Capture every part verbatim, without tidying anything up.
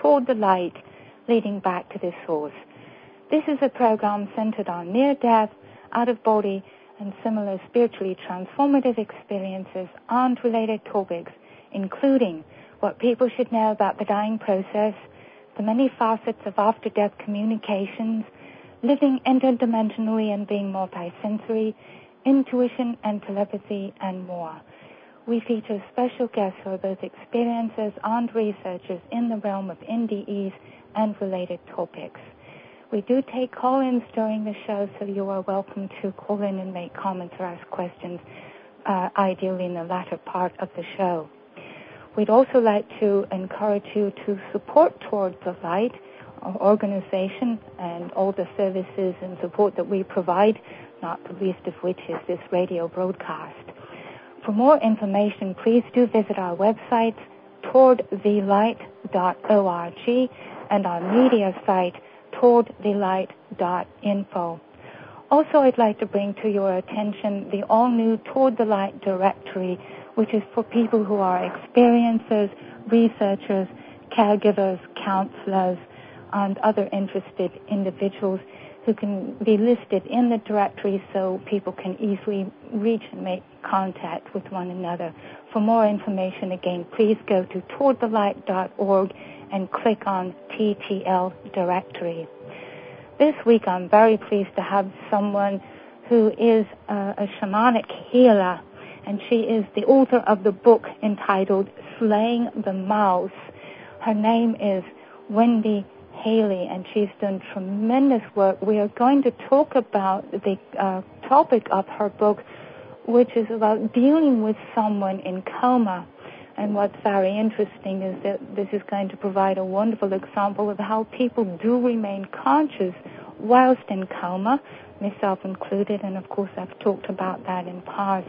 Toward the Light, Leading Back to the Source. This is a program centered on near-death, out-of-body, and similar spiritually transformative experiences and related topics, including what people should know about the dying process, the many facets of after-death communications, living interdimensionally and being multisensory, intuition and telepathy, and more. We feature special guests who are both experiencers and researchers in the realm of N D Es and related topics. We do take call-ins during the show, so you are welcome to call in and make comments or ask questions, uh, ideally in the latter part of the show. We'd also like to encourage you to support Toward the Light, our organization, and all the services and support that we provide, not the least of which is this radio broadcast. For more information, please do visit our website, toward the light dot org, and our media site, toward the light dot info. Also, I'd like to bring to your attention the all-new Toward the Light directory, which is for people who are experiencers, researchers, caregivers, counselors, and other interested individuals who can be listed in the directory so people can easily reach and make contact with one another. For more information, again, please go to toward the light dot org and click on T T L directory. This week, I'm very pleased to have someone who is uh, a shamanic healer, and she is the author of the book entitled Slaying the Mouse. Her name is Wendy Haley, and she's done tremendous work. We are going to talk about the uh, topic of her book, which is about dealing with someone in coma. And what's very interesting is that this is going to provide a wonderful example of how people do remain conscious whilst in coma, myself included, and of course I've talked about that in past.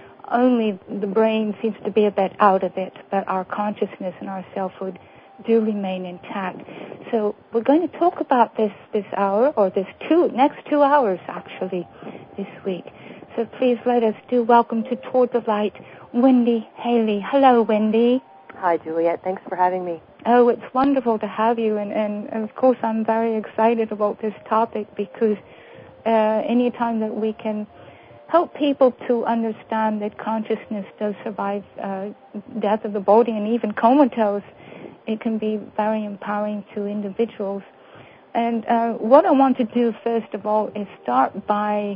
Only the brain seems to be a bit out of it, but our consciousness and our selfhood do remain intact. So we're going to talk about this this hour, or this two, next two hours actually, this week. So please let us do welcome to Toward the Light, Wendy Haley. Hello, Wendy. Hi, Juliet. Thanks for having me. Oh, it's wonderful to have you, and, and, and of course I'm very excited about this topic because uh, any time that we can help people to understand that consciousness does survive uh, death of the body and even comatose, it can be very empowering to individuals. And uh, what I want to do, first of all, is start by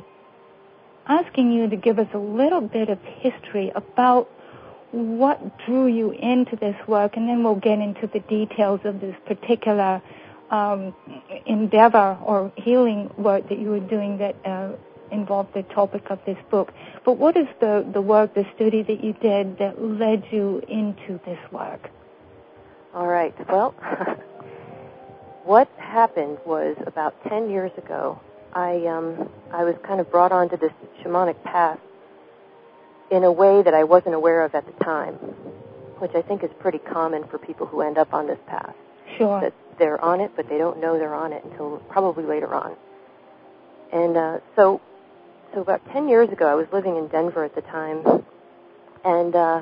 asking you to give us a little bit of history about what drew you into this work, and then we'll get into the details of this particular um, endeavor or healing work that you were doing that uh, involved the topic of this book. But what is the, the work, the study that you did that led you into this work? All right. Well, what happened was about ten years ago, I um, I was kind of brought onto this shamanic path in a way that I wasn't aware of at the time, which I think is pretty common for people who end up on this path. Sure. That they're on it, but they don't know they're on it until probably later on. And uh, so, so about ten years ago, I was living in Denver at the time, and uh,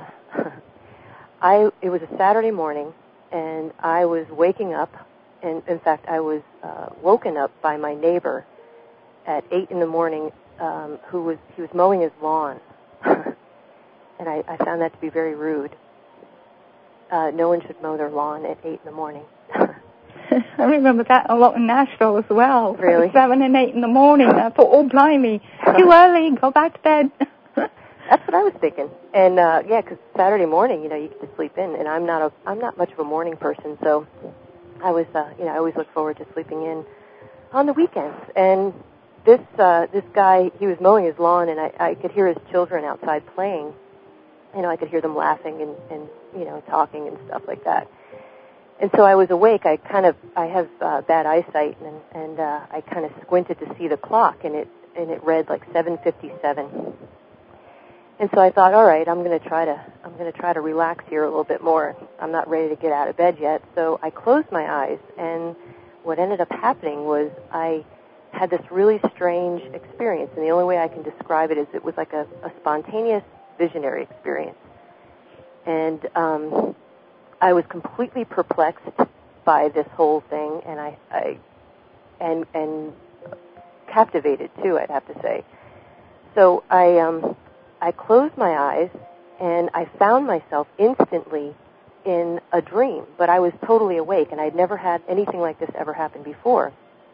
I it was a Saturday morning, and I was waking up, and in fact, I was uh, woken up by my neighbor at eight in the morning, um, who was he was mowing his lawn, and I, I found that to be very rude. Uh, no one should mow their lawn at eight in the morning. I remember that a lot in Nashville as well. Really? Seven and eight in the morning. I thought, oh, blimey, too early, go back to bed. That's what I was thinking. And uh, yeah, because Saturday morning, you know, you get to sleep in, and I'm not a I'm not much of a morning person, so I was, uh, you know, I always look forward to sleeping in on the weekends. And this uh, this guy, he was mowing his lawn, and I, I could hear his children outside playing. You know, I could hear them laughing and, and you know, talking and stuff like that. And so I was awake. I kind of, I have uh, bad eyesight, and, and uh, I kind of squinted to see the clock, and it and it read like seven fifty-seven. And so I thought, all right, I'm going to try to, I'm going to try to relax here a little bit more. I'm not ready to get out of bed yet. So I closed my eyes, and what ended up happening was I had this really strange experience, and the only way I can describe it is it was like a, a spontaneous visionary experience. And um, I was completely perplexed by this whole thing, and I, I and and captivated too, I'd have to say. So I um, I closed my eyes, and I found myself instantly in a dream, but I was totally awake, and I'd never had anything like this ever happen before.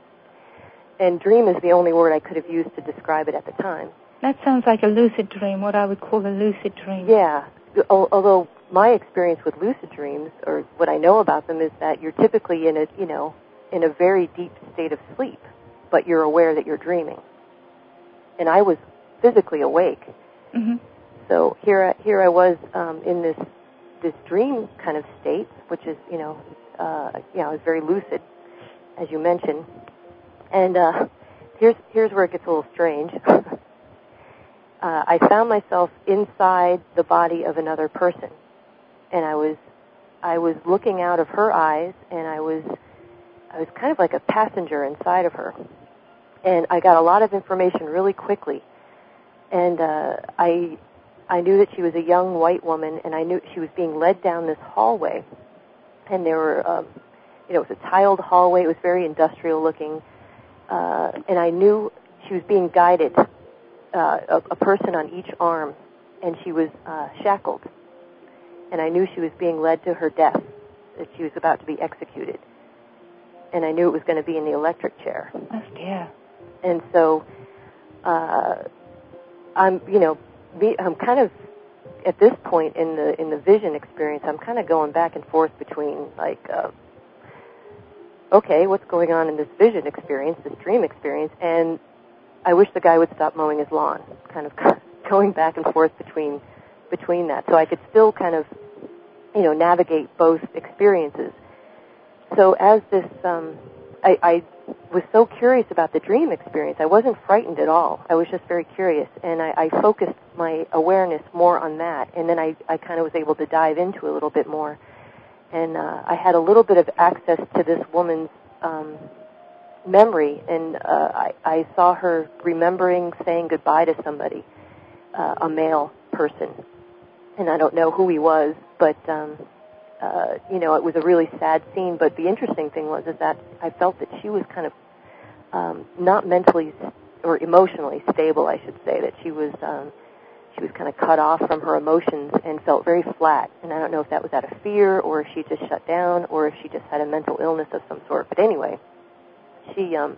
And dream is the only word I could have used to describe it at the time. That sounds like a lucid dream, what I would call a lucid dream. Yeah, although my experience with lucid dreams, or what I know about them, is that you're typically in a, you know, in a very deep state of sleep, but you're aware that you're dreaming. And I was physically awake. Mm-hmm. So here, here I was um, in this this dream kind of state, which is, you know, uh, you know, I was very lucid, as you mentioned. And uh, here's here's where it gets a little strange. uh, I found myself inside the body of another person, and I was I was looking out of her eyes, and I was I was kind of like a passenger inside of her, and I got a lot of information really quickly, and uh, I I knew that she was a young white woman, and I knew she was being led down this hallway, and there were um, you know, it was a tiled hallway. It was very industrial looking. Uh, and I knew she was being guided, uh, a, a person on each arm, and she was uh, shackled. And I knew she was being led to her death, that she was about to be executed. And I knew it was going to be in the electric chair. Oh, dear. And so, uh, I'm, you know, me, I'm kind of, at this point in the in the vision experience, I'm kind of going back and forth between, like, uh, okay, what's going on in this vision experience, this dream experience, and I wish the guy would stop mowing his lawn, kind of going back and forth between between that, so I could still kind of, you know, navigate both experiences. So as this, um, I, I was so curious about the dream experience. I wasn't frightened at all. I was just very curious, and I, I focused my awareness more on that, and then I, I kind of was able to dive into a little bit more. And uh, I had a little bit of access to this woman's um, memory, and uh, I, I saw her remembering saying goodbye to somebody, uh, a male person. And I don't know who he was, but, um, uh, you know, it was a really sad scene. But the interesting thing was is that I felt that she was kind of um, not mentally or emotionally stable, I should say, that she was... Um, She was kind of cut off from her emotions and felt very flat. And I don't know if that was out of fear or if she just shut down or if she just had a mental illness of some sort. But anyway, she, um,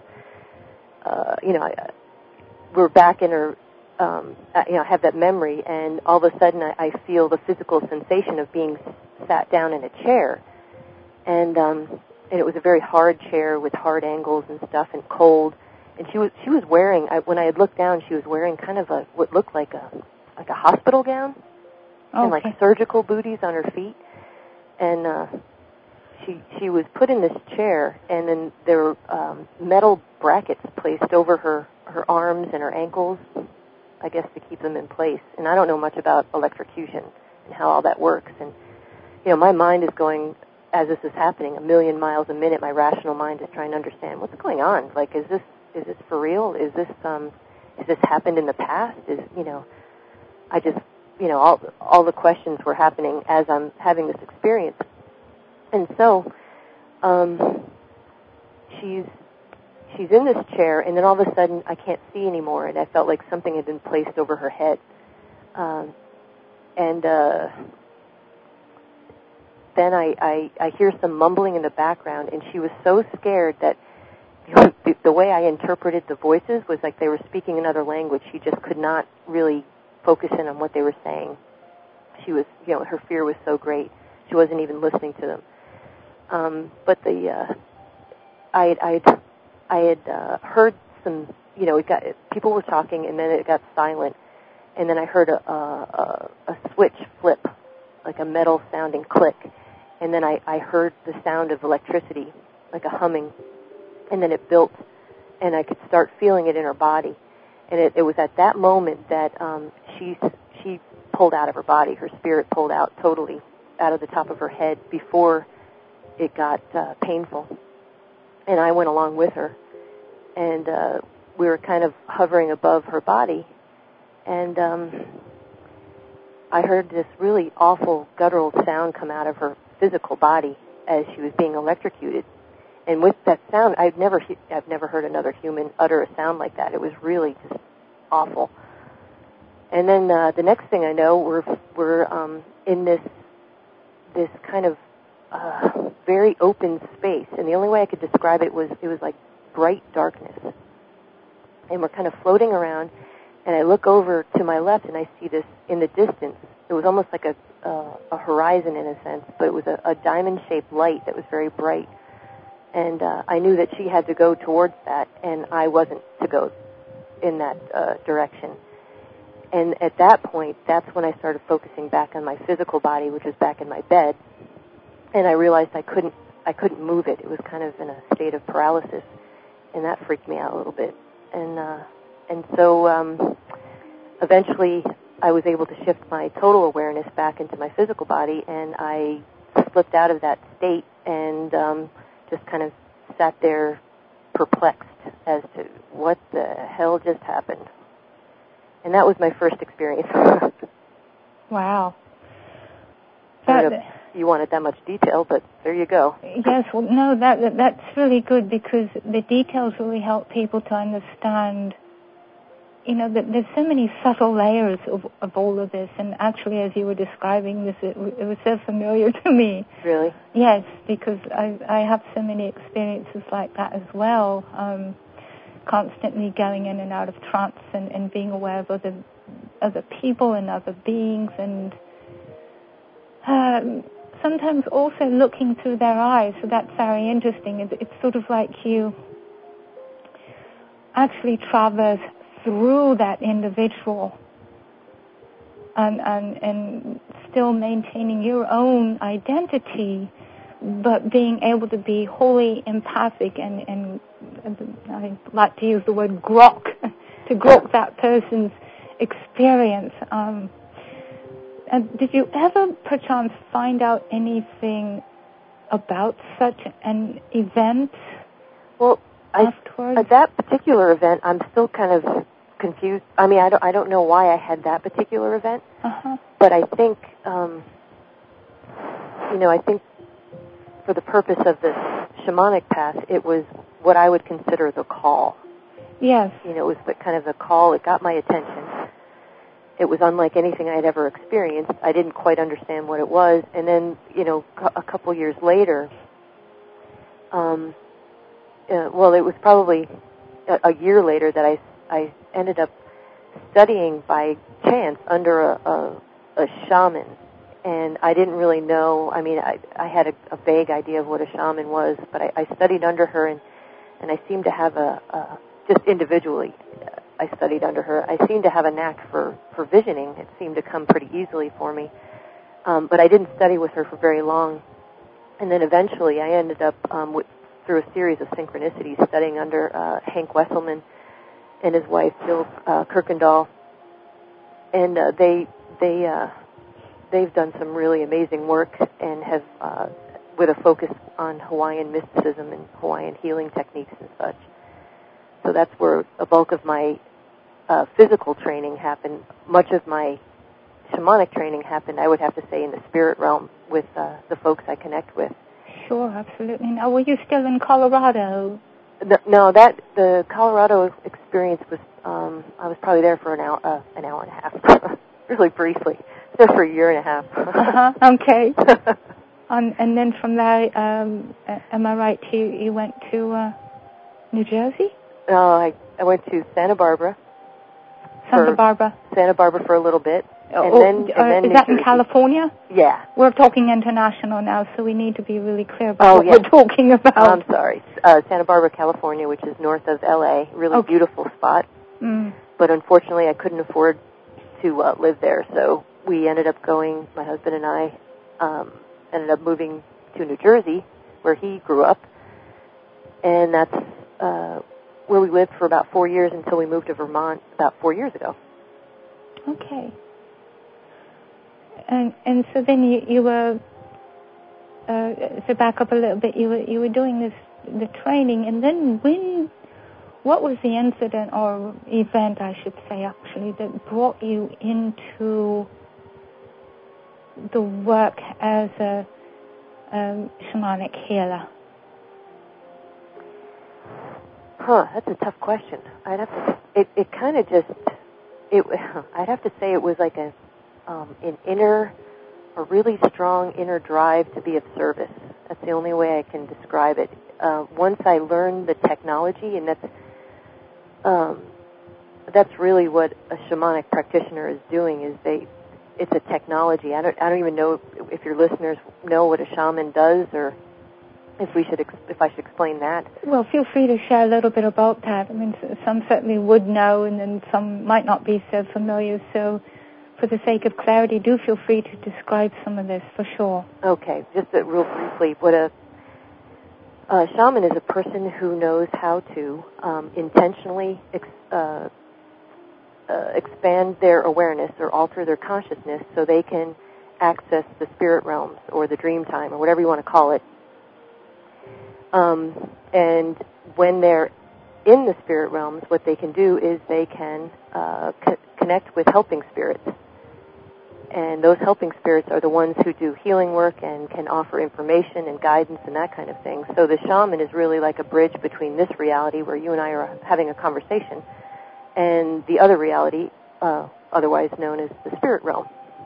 uh, you know, I, we're back in her, um, you know, I have that memory, and all of a sudden I, I feel the physical sensation of being sat down in a chair. And, um, and it was a very hard chair with hard angles and stuff and cold. And she was, she was wearing, I, when I had looked down, she was wearing kind of a, what looked like a, like a hospital gown, okay. and like surgical booties on her feet, and uh, she she was put in this chair, and then there were um, metal brackets placed over her, her arms and her ankles, I guess to keep them in place. And I don't know much about electrocution and how all that works, and you know, my mind is going, as this is happening, a million miles a minute. My rational mind is trying to understand what's going on. Like, is this is this for real? Is this um, has this happened in the past? Is, you know, I just, you know, all all the questions were happening as I'm having this experience. And so um, she's she's in this chair, and then all of a sudden I can't see anymore, and I felt like something had been placed over her head. Um, and uh, then I, I, I hear some mumbling in the background, and she was so scared that the, the way I interpreted the voices was like they were speaking another language. She just could not really focus in on what they were saying. She was, you know, her fear was so great. She wasn't even listening to them. Um, but the, uh, I, I, I had uh, heard some, you know, it got, people were talking, and then it got silent, and then I heard a, a, a switch flip, like a metal-sounding click, and then I, I heard the sound of electricity, like a humming, and then it built, and I could start feeling it in her body. And it, it was at that moment that um, she she pulled out of her body. Her spirit pulled out totally out of the top of her head before it got uh, painful. And I went along with her. And uh, we were kind of hovering above her body. And um, I heard this really awful guttural sound come out of her physical body. as she was being electrocuted. And with that sound, I've never I've never heard another human utter a sound like that. It was really just awful. And then uh, the next thing I know, we're we're um, in this this kind of uh, very open space, and the only way I could describe it was it was like bright darkness. And we're kind of floating around, and I look over to my left, and I see this in the distance. It was almost like a uh, a horizon in a sense, but it was a, a diamond-shaped light that was very bright. And uh, I knew that she had to go towards that, and I wasn't to go in that uh, direction. And at that point, that's when I started focusing back on my physical body, which was back in my bed, and I realized I couldn't I couldn't move it. It was kind of in a state of paralysis, and that freaked me out a little bit. And uh, and so um, eventually, I was able to shift my total awareness back into my physical body, and I slipped out of that state and um, just kind of sat there perplexed as to what the hell just happened. And that was my first experience. Wow. I don't know if you wanted that much detail, but there you go. Yes, well, no, that, that that's really good because the details really help people to understand, you know, that there's so many subtle layers of, of all of this. And actually, as you were describing this, it, it was so familiar to me. Really? Yes, because I, I have so many experiences like that as well. Um, constantly going in and out of trance and, and being aware of other other people and other beings, and um, sometimes also looking through their eyes. So that's very interesting. It's, it's sort of like you actually traverse through that individual and, and, and still maintaining your own identity, but being able to be wholly empathic and, and, and I like to use the word grok, to grok that person's experience. Um, and did you ever, perchance, find out anything about such an event well, I, afterwards? at that particular event, I'm still kind of confused. I mean, I don't, I don't know why I had that particular event, uh-huh. but I think, um, you know, I think for the purpose of this shamanic path, it was what I would consider the call. Yes. You know, it was the kind of the call. It got my attention. It was unlike anything I had ever experienced. I didn't quite understand what it was. And then, you know, a couple years later, um, uh, well, it was probably a, a year later that I, I ended up studying by chance under a, a, a shaman. And I didn't really know, I mean, I, I had a, a vague idea of what a shaman was, but I, I studied under her, and, and I seemed to have a, a, just individually, I studied under her, I seemed to have a knack for, for visioning. It seemed to come pretty easily for me. Um, but I didn't study with her for very long. And then eventually I ended up, um, with, through a series of synchronicities, studying under uh, Hank Wesselman and his wife, Jill uh, Kirkendall. And uh, they, they, uh, They've done some really amazing work and have, uh, with a focus on Hawaiian mysticism and Hawaiian healing techniques and such. So that's where a bulk of my uh, physical training happened. Much of my shamanic training happened, I would have to say, in the spirit realm with uh, the folks I connect with. Sure, absolutely. Now, were you still in Colorado? No, no that the Colorado experience was, um, I was probably there for an hour, uh, an hour and a half, really briefly. There for a year and a half. uh-huh, okay. um, and then from there, um, am I right, you, you went to uh, New Jersey? No, I, I went to Santa Barbara. Santa Barbara? Santa Barbara for a little bit. And oh, then, and uh, then is New that Jersey. in California? Yeah. We're talking international now, so we need to be really clear about oh, what yeah. we're talking about. Oh, I'm sorry. Uh, Santa Barbara, California, which is north of L A. Really okay. beautiful spot. Mm. But unfortunately, I couldn't afford to uh, live there, so we ended up going, my husband and I um, ended up moving to New Jersey, where he grew up, and that's uh, where we lived for about four years until we moved to Vermont about four years ago. Okay. And and so then you, you were, uh, to back up a little bit, you were, you were doing this, the training, and then when, what was the incident or event, I should say, actually, that brought you into the work as a um, shamanic healer? Huh, that's a tough question. I'd have to, it, it kind of just, it, I'd have to say it was like a, um, an inner, a really strong inner drive to be of service. That's the only way I can describe it. Uh, once I learned the technology, and that's, um, that's really what a shamanic practitioner is doing, is they, it's a technology. I don't, I don't even know if your listeners know what a shaman does, or if we should, if I should explain that. Well, feel free to share a little bit about that. I mean, some certainly would know, and then some might not be so familiar. So, for the sake of clarity, do feel free to describe some of this for sure. Okay, just uh, real briefly, what a, a shaman is a person who knows how to um, intentionally ex, uh, uh, expand their awareness or alter their consciousness so they can access the spirit realms or the dream time or whatever you want to call it. Um, and when they're in the spirit realms, what they can do is they can uh, co- connect with helping spirits. And those helping spirits are the ones who do healing work and can offer information and guidance and that kind of thing. So the shaman is really like a bridge between this reality where you and I are having a conversation and the other reality, uh, otherwise known as the spirit realm.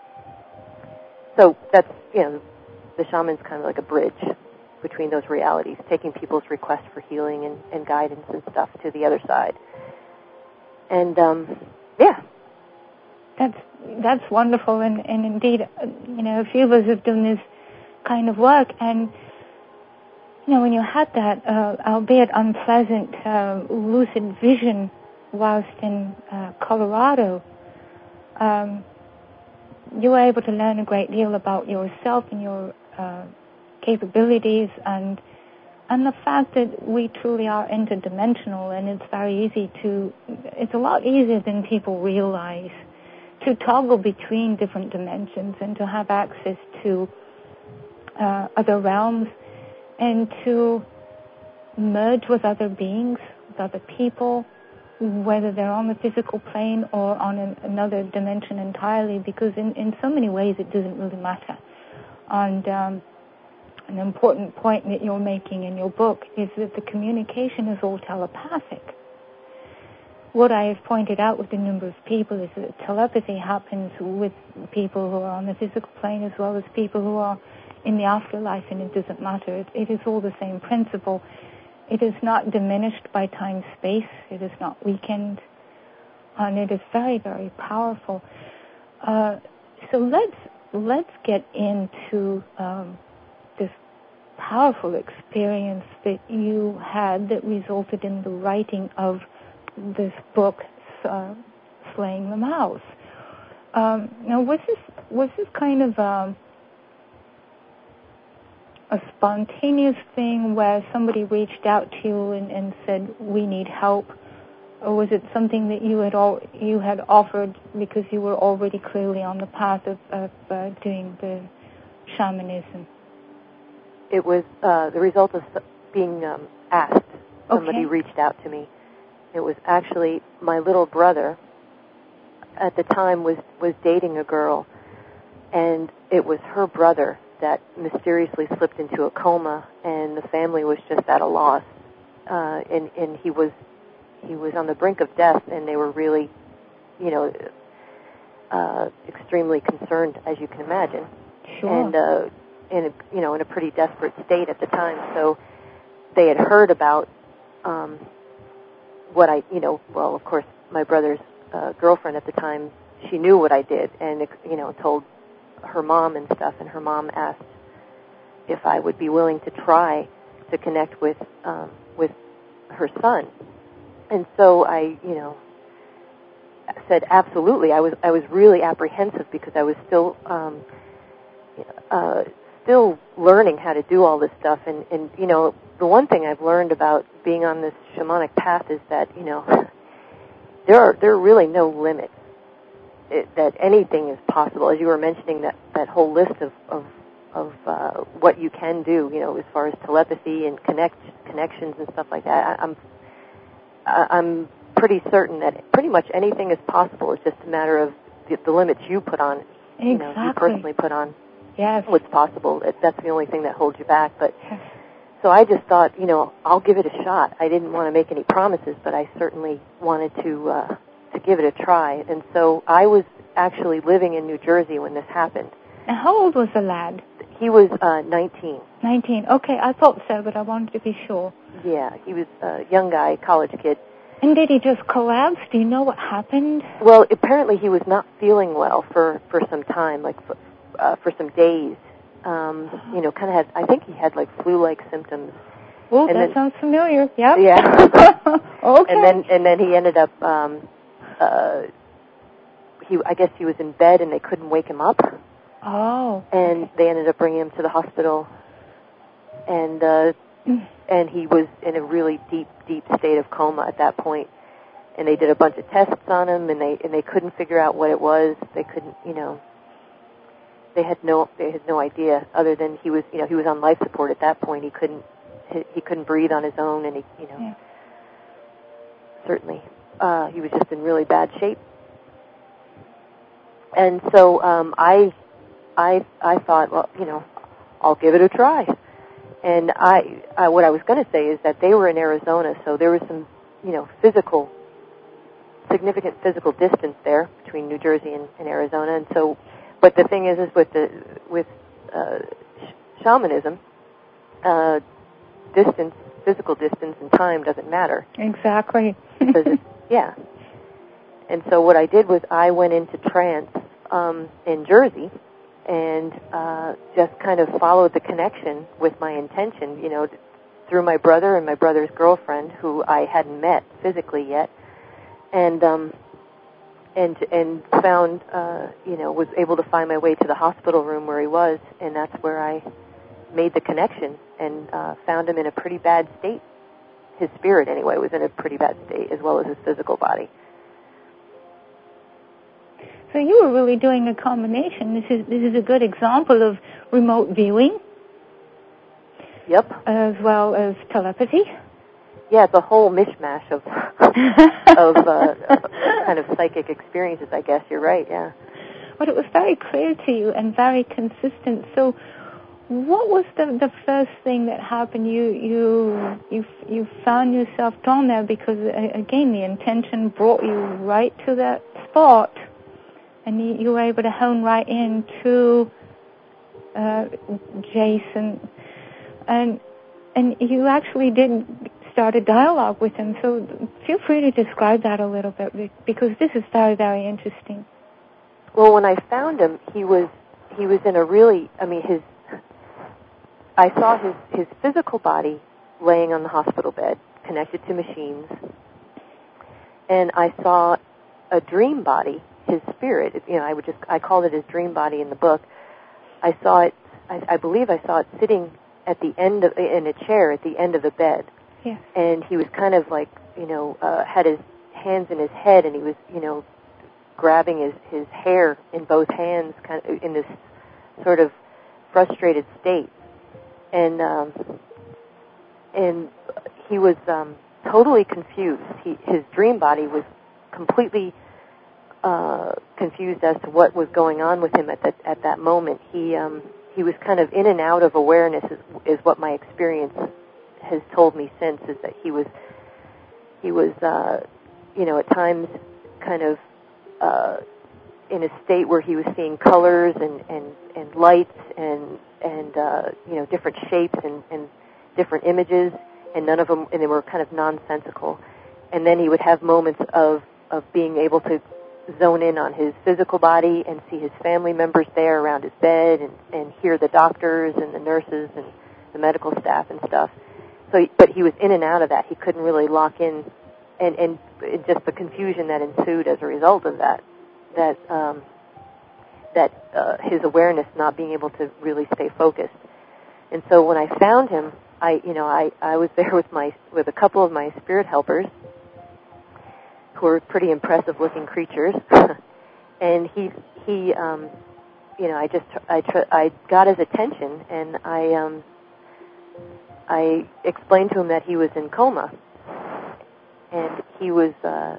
So that's, you know, the shaman's kind of like a bridge between those realities, taking people's requests for healing and, and guidance and stuff to the other side. And, um, yeah. That's that's wonderful, and, and indeed, uh, you know, a few of us have done this kind of work, and, you know, when you had that, uh, albeit unpleasant, uh, lucid vision whilst in uh, Colorado, um, you were able to learn a great deal about yourself and your uh, capabilities, and and the fact that we truly are interdimensional, and it's very easy to, it's a lot easier than people realize to toggle between different dimensions and to have access to uh, other realms and to merge with other beings, with other people, whether they're on the physical plane or on an, another dimension entirely, because in, in so many ways it doesn't really matter. And um, an important point that you're making in your book is that the communication is all telepathic. What I have pointed out with a number of people is that telepathy happens with people who are on the physical plane as well as people who are in the afterlife, and it doesn't matter. It, it is all the same principle. It is not diminished by time-space. It is not weakened. And it is very, very powerful. Uh, so let's let's get into um, this powerful experience that you had that resulted in the writing of this book, uh, Slaying the Mouse. Um, now, was this was this kind of um, a spontaneous thing where somebody reached out to you and, and said, "We need help," or was it something that you had all you had offered because you were already clearly on the path of, of uh, doing the shamanism? It was uh, the result of being um, asked. Somebody okay. reached out to me. It was actually my little brother at the time was, was dating a girl, and it was her brother that mysteriously slipped into a coma, and the family was just at a loss. Uh, and, and he was he was on the brink of death, and they were really, you know, uh, extremely concerned, as you can imagine. Sure. And uh, in a, you know in a pretty desperate state at the time. So they had heard about. Um, What I, you know, well, of course, my brother's uh, girlfriend at the time, she knew what I did and, you know, told her mom and stuff, and her mom asked if I would be willing to try to connect with um, with her son. And so I, you know, said absolutely. I was I was really apprehensive because I was still um, uh, still learning how to do all this stuff, and, and you know, the one thing I've learned about being on this shamanic path is that, you know, there are there are really no limits. It, that anything is possible. As you were mentioning, that, that whole list of of, of uh, what you can do, you know, as far as telepathy and connect connections and stuff like that. I, I'm I'm pretty certain that pretty much anything is possible. It's just a matter of the, the limits you put on, exactly. you know, you personally put on. Yes. what's possible. It, that's the only thing that holds you back. But Yes. so I just thought, you know, I'll give it a shot. I didn't want to make any promises, but I certainly wanted to uh, to give it a try. And so I was actually living in New Jersey when this happened. And how old was the lad? He was uh, nineteen. nineteen. Okay, I thought so, but I wanted to be sure. Yeah, he was a young guy, college kid. And did he just collapse? Do you know what happened? Well, apparently he was not feeling well for, for some time, like for, uh, for some days. Um, you know, kind of had, I think he had like flu-like symptoms. Oh, and that then, sounds familiar. Yep. Yeah. Okay. And then and then he ended up, um, uh, he I guess he was in bed and they couldn't wake him up. Oh. And okay. they ended up bringing him to the hospital. And uh, and he was in a really deep, deep state of coma at that point. And they did a bunch of tests on him, and they and they couldn't figure out what it was. They couldn't, you know, they had no they had no idea other than he was, you know, he was on life support at that point. He couldn't he, he couldn't breathe on his own, and he, you know, Yeah. certainly uh, he was just in really bad shape. And so um, I I I thought, well, you know, I'll give it a try. And I, I what I was going to say is that they were in Arizona, so there was some, you know, physical, significant physical distance there between New Jersey and, and Arizona. And so, but the thing is, is with the with uh, sh- shamanism, uh, distance, physical distance, and time doesn't matter. Exactly. Because it's, yeah. And so what I did was I went into trance um, in Jersey. And uh, just kind of followed the connection with my intention, you know, through my brother and my brother's girlfriend, who I hadn't met physically yet, and um, and and found, uh, you know, was able to find my way to the hospital room where he was, and that's where I made the connection and uh, found him in a pretty bad state. His spirit, anyway, was in a pretty bad state, as well as his physical body. So you were really doing a combination. This is this is a good example of remote viewing. Yep. As well as telepathy. Yeah, it's a whole mishmash of of uh, kind of psychic experiences, I guess. You're right, yeah. But it was very clear to you and very consistent. So what was the, the first thing that happened? You you you you found yourself drawn there because, again, the intention brought you right to that spot. And you, you were able to hone right into uh, Jason, and and you actually did start a dialogue with him. So feel free to describe that a little bit, because this is very, very interesting. Well, when I found him, he was he was in a really, I mean, his I saw his his physical body laying on the hospital bed, connected to machines, and I saw a dream body. His spirit, you know, I would just, I called it his dream body in the book. I saw it, I, I believe I saw it sitting at the end of, in a chair at the end of the bed. Yeah. And he was kind of like, you know, uh, had his hands in his head, and he was, you know, grabbing his, his hair in both hands, kind of in this sort of frustrated state. And, um, and he was um, totally confused. He, his dream body was completely Uh, confused as to what was going on with him at that at that moment. He um, he was kind of in and out of awareness, is, is what my experience has told me since. Is that he was he was uh, you know, at times kind of uh, in a state where he was seeing colors and and, and lights and and uh, you know, different shapes and, and different images, and none of them, and they were kind of nonsensical. And then he would have moments of of being able to zone in on his physical body and see his family members there around his bed, and, and hear the doctors and the nurses and the medical staff and stuff. So, but he was in and out of that. He couldn't really lock in, and, and just the confusion that ensued as a result of that, that um, that uh, his awareness not being able to really stay focused. And so when I found him, I, you know, I, I was there with my with a couple of my spirit helpers, who were pretty impressive-looking creatures, and he, he, um, you know, I just, I, tr- I got his attention, and I, um, I explained to him that he was in coma, and he was, uh,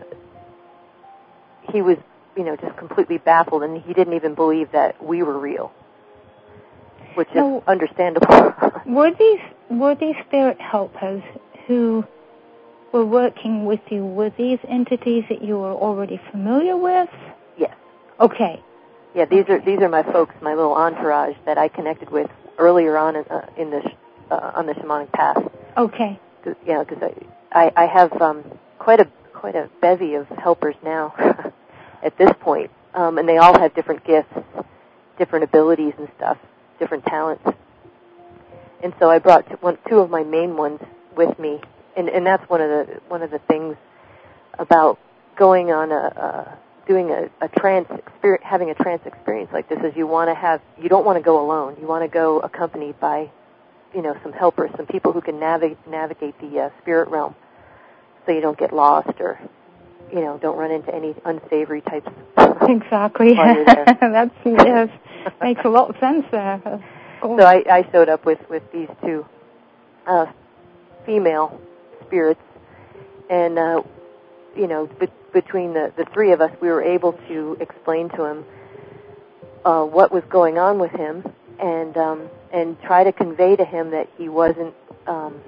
he was, you know, just completely baffled, and he didn't even believe that we were real. which now, is understandable. were these were these spirit helpers who were working with you, were these entities that you were already familiar with? Yes. Okay. Yeah, these okay. are these are my folks, my little entourage that I connected with earlier on in, uh, in the uh, on the shamanic path. Okay. Cause, yeah, because I, I I have um, quite a quite a bevy of helpers now at this point, um, and they all have different gifts, different abilities and stuff, different talents. And so I brought two, one, two of my main ones with me, and, and that's one of the one of the things about going on a, a doing a, a trance experience, having a trance experience like this is you want to have you don't want to go alone. You want to go accompanied by, you know, some helpers, some people who can navigate navigate the uh, spirit realm, so you don't get lost or, you know, don't run into any unsavory types. Exactly. While you're there. That's yes, makes a lot of sense there. Cool. So I, I showed up with with these two uh, female spirits, and uh, you know, be- between the, the three of us, we were able to explain to him uh, what was going on with him, and um, and try to convey to him that he wasn't um,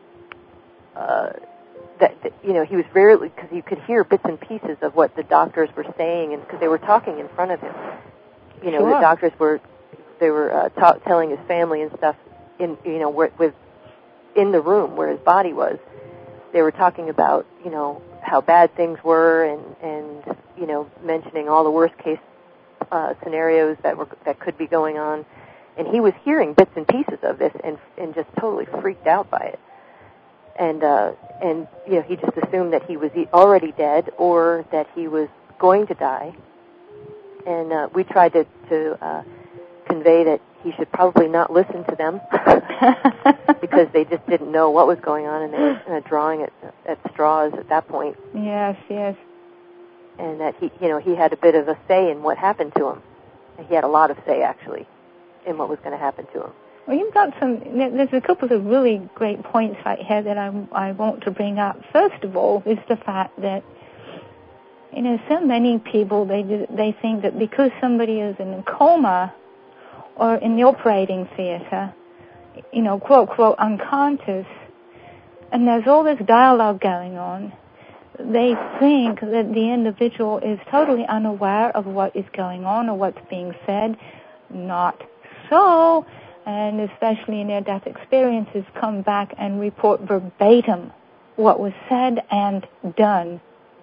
uh, that, that you know he was very, because you could hear bits and pieces of what the doctors were saying, and because they were talking in front of him, you know, sure. the doctors were they were uh, ta- telling his family and stuff in you know where, with in the room where his body was. They were talking about, you know, how bad things were, and, and you know, mentioning all the worst case uh, scenarios that were that could be going on, and he was hearing bits and pieces of this, and and just totally freaked out by it, and uh, and you know, he just assumed that he was already dead or that he was going to die, and uh, we tried to to uh, convey that he should probably not listen to them because they just didn't know what was going on, and they were kind of drawing at, at straws at that point. Yes, yes. And that he, you know, he had a bit of a say in what happened to him. He had a lot of say, actually, in what was going to happen to him. Well, you've got some. There's a couple of really great points right here that I I want to bring up. First of all, is the fact that, you know, so many people they they think that because somebody is in a coma or in the operating theater, you know, quote, quote, unconscious, and there's all this dialogue going on, they think that the individual is totally unaware of what is going on or what's being said. Not so, and especially near-death experiences come back and report verbatim what was said and done.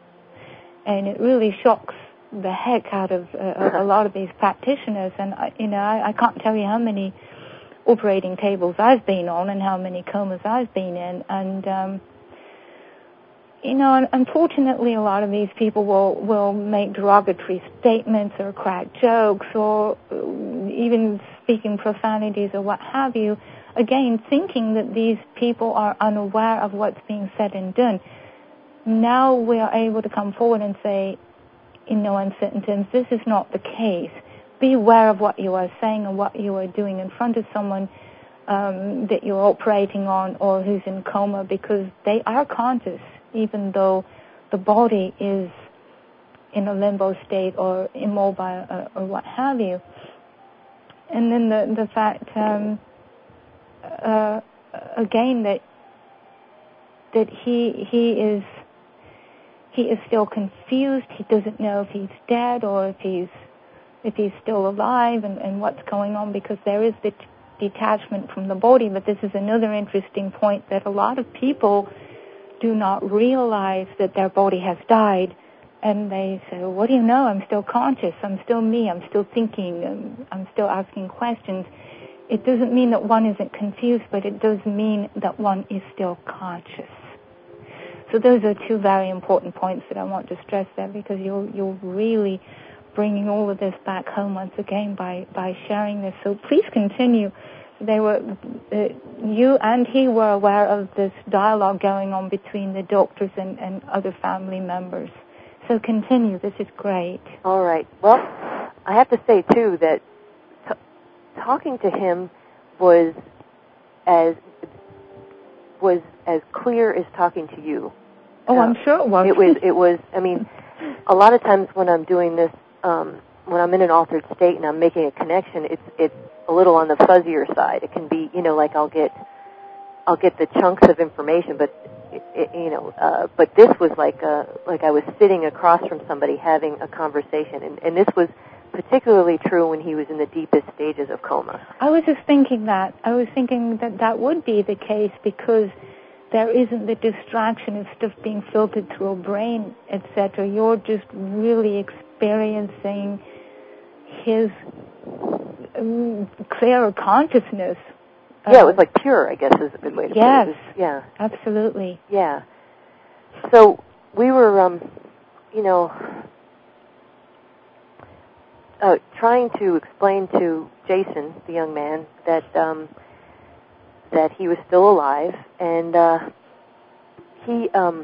And it really shocks the heck out of uh, a lot of these practitioners, and uh, you know, I, I can't tell you how many operating tables I've been on and how many comas I've been in, and um, you know, unfortunately, a lot of these people will will make derogatory statements or crack jokes or even speaking profanities or what have you. Again, thinking that these people are unaware of what's being said and done. Now we are able to come forward and say, in no uncertain terms, this is not the case. Be aware of what you are saying and what you are doing in front of someone um, that you're operating on or who's in coma, because they are conscious, even though the body is in a limbo state or immobile or, or what have you. And then the, the fact, um, uh, again, that that he he is he is still confused. He doesn't know if he's dead or if he's if he's still alive, and, and what's going on, because there is the t- detachment from the body. But this is another interesting point, that a lot of people do not realize that their body has died, and they say, well, what do you know? I'm still conscious. I'm still me. I'm still thinking. I'm, I'm still asking questions. It doesn't mean that one isn't confused, but it does mean that one is still conscious. So those are two very important points that I want to stress there, because you're, you're really bringing all of this back home once again by, by sharing this. So please continue. They were, uh, you and he were aware of this dialogue going on between the doctors and, and other family members. So continue. This is great. All right. Well, I have to say, too, that t- talking to him was as was as clear as talking to you. Oh, uh, I'm sure it was. It was. It was. I mean, a lot of times when I'm doing this, um, when I'm in an altered state and I'm making a connection, it's it's a little on the fuzzier side. It can be, you know, like I'll get I'll get the chunks of information, but it, it, you know, uh, but this was like a, like I was sitting across from somebody having a conversation, and, and this was particularly true when he was in the deepest stages of coma. I was just thinking that. I was thinking that that would be the case because there isn't the distraction of stuff being filtered through a brain, et cetera. You're just really experiencing his um, clearer consciousness. Yeah, it was like pure, I guess, is a good way to yes, put it. Yes, yeah, absolutely. Yeah. So we were, um, you know, uh, trying to explain to Jason, the young man, that um, that he was still alive, and uh, he um,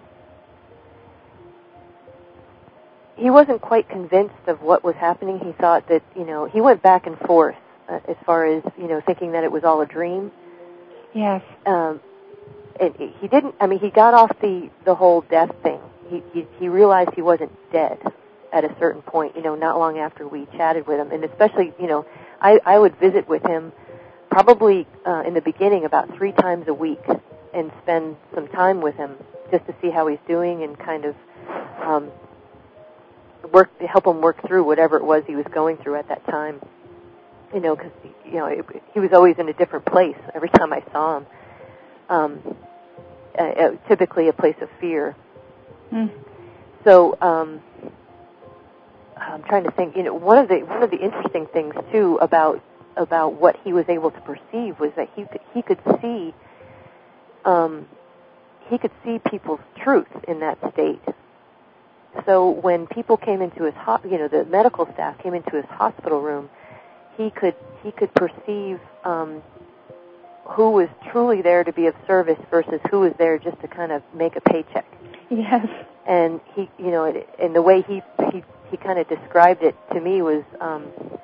he wasn't quite convinced of what was happening. He thought that, you know, he went back and forth uh, as far as, you know, thinking that it was all a dream. Yes. Um, and he didn't. I mean, he got off the the whole death thing. He he, he realized he wasn't dead at a certain point, you know, not long after we chatted with him. And especially, you know, I, I would visit with him probably uh, in the beginning about three times a week and spend some time with him just to see how he's doing and kind of um, work to help him work through whatever it was he was going through at that time. You know, because, you know, it, he was always in a different place every time I saw him. Um, uh, uh, typically a place of fear. Mm. So, um, I'm trying to think. You know, one of the one of the interesting things too about about what he was able to perceive was that he could, he could see um, he could see people's truth in that state. So when people came into his ho- you know the medical staff came into his hospital room, he could he could perceive um, who was truly there to be of service versus who was there just to kind of make a paycheck. Yes. And he, you know, and the way he he, he kind of described it to me was um,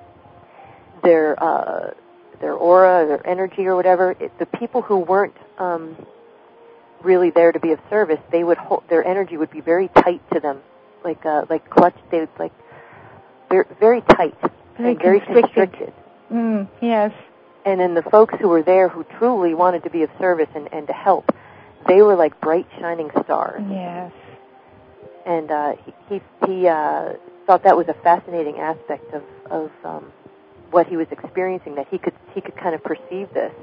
their uh, their aura, their energy, or whatever. It, the people who weren't um, really there to be of service, they would hold, their energy would be very tight to them, like uh, like clutch. They would like very very tight very and very constricted. constricted. Mm, yes. And then the folks who were there who truly wanted to be of service and, and to help, they were like bright shining stars. Yes. And uh, he he, he uh, thought that was a fascinating aspect of of um, what he was experiencing, that he could he could kind of perceive this.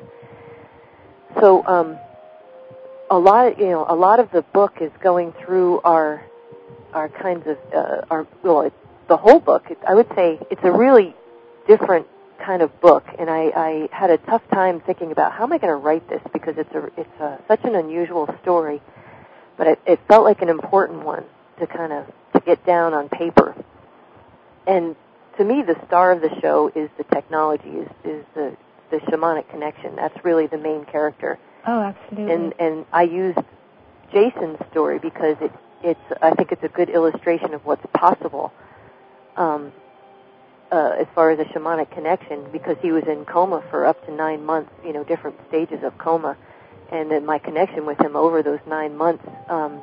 So um, a lot, you know, a lot of the book is going through our our kinds of uh, our well, it's the whole book. It, I would say it's a really different kind of book, and I, I had a tough time thinking about how am I going to write this, because it's a it's a, such an unusual story, but it, it felt like an important one to kind of to get down on paper. And to me, the star of the show is the technology, is, is the the shamanic connection. That's really the main character. Oh, absolutely. And and I used Jason's story because it it's I think it's a good illustration of what's possible. Um, Uh, as far as a shamanic connection, because he was in coma for up to nine months, you know, different stages of coma, and then my connection with him over those nine months um,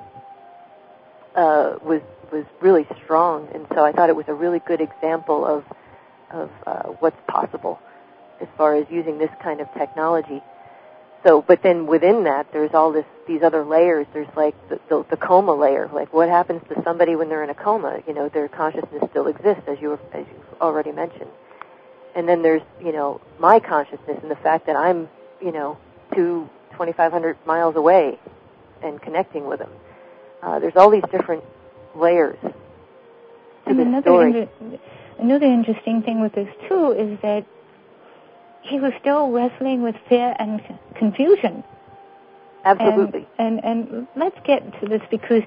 uh, was was really strong, and so I thought it was a really good example of of uh, what's possible as far as using this kind of technology. So, but then within that, there's all this these other layers. There's like the, the, the coma layer, like what happens to somebody when they're in a coma? You know, their consciousness still exists, as you as you've already mentioned. And then there's, you know, my consciousness and the fact that I'm, you know, two twenty-five hundred miles away and connecting with them. Uh, there's all these different layers to and this another story. Inter- another interesting thing with this too is that he was still wrestling with fear and confusion. Absolutely. And, and, and let's get to this because,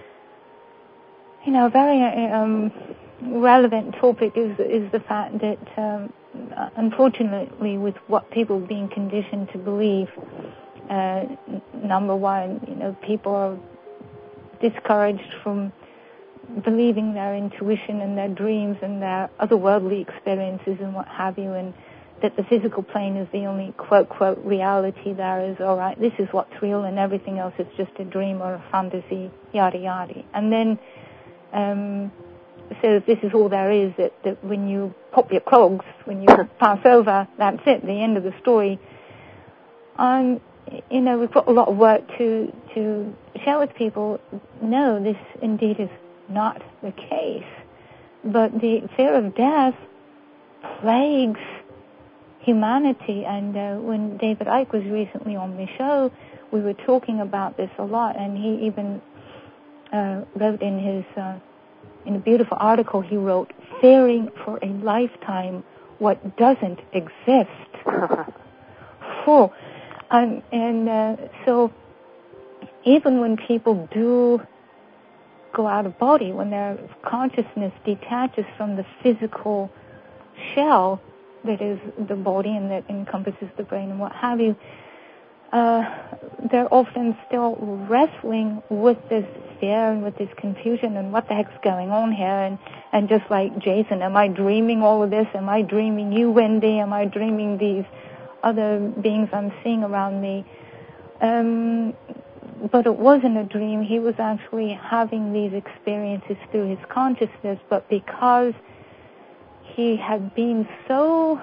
you know, a very um, relevant topic is is the fact that, um, unfortunately, with what people are being conditioned to believe, uh, n- number one, you know, people are discouraged from believing their intuition and their dreams and their otherworldly experiences and what have you, and that the physical plane is the only quote-quote reality there is, all right, this is what's real and everything else is just a dream or a fantasy, yada, yada. And then um, so this is all there is, that, that when you pop your clogs, when you pass over, that's it, the end of the story. Um, you know, we've got a lot of work to, to share with people. No, this indeed is not the case. But the fear of death plagues humanity, and uh, when David Icke was recently on the show, we were talking about this a lot, and he even uh, wrote in his, uh, in a beautiful article he wrote, fearing for a lifetime what doesn't exist. Full. Um, and uh, so even when people do go out of body, when their consciousness detaches from the physical shell that is the body and that encompasses the brain and what have you, uh, they're often still wrestling with this fear and with this confusion and what the heck's going on here. And, and just like Jason, am I dreaming all of this? Am I dreaming you, Wendy? Am I dreaming these other beings I'm seeing around me? Um, but it wasn't a dream. He was actually having these experiences through his consciousness, but because he had been so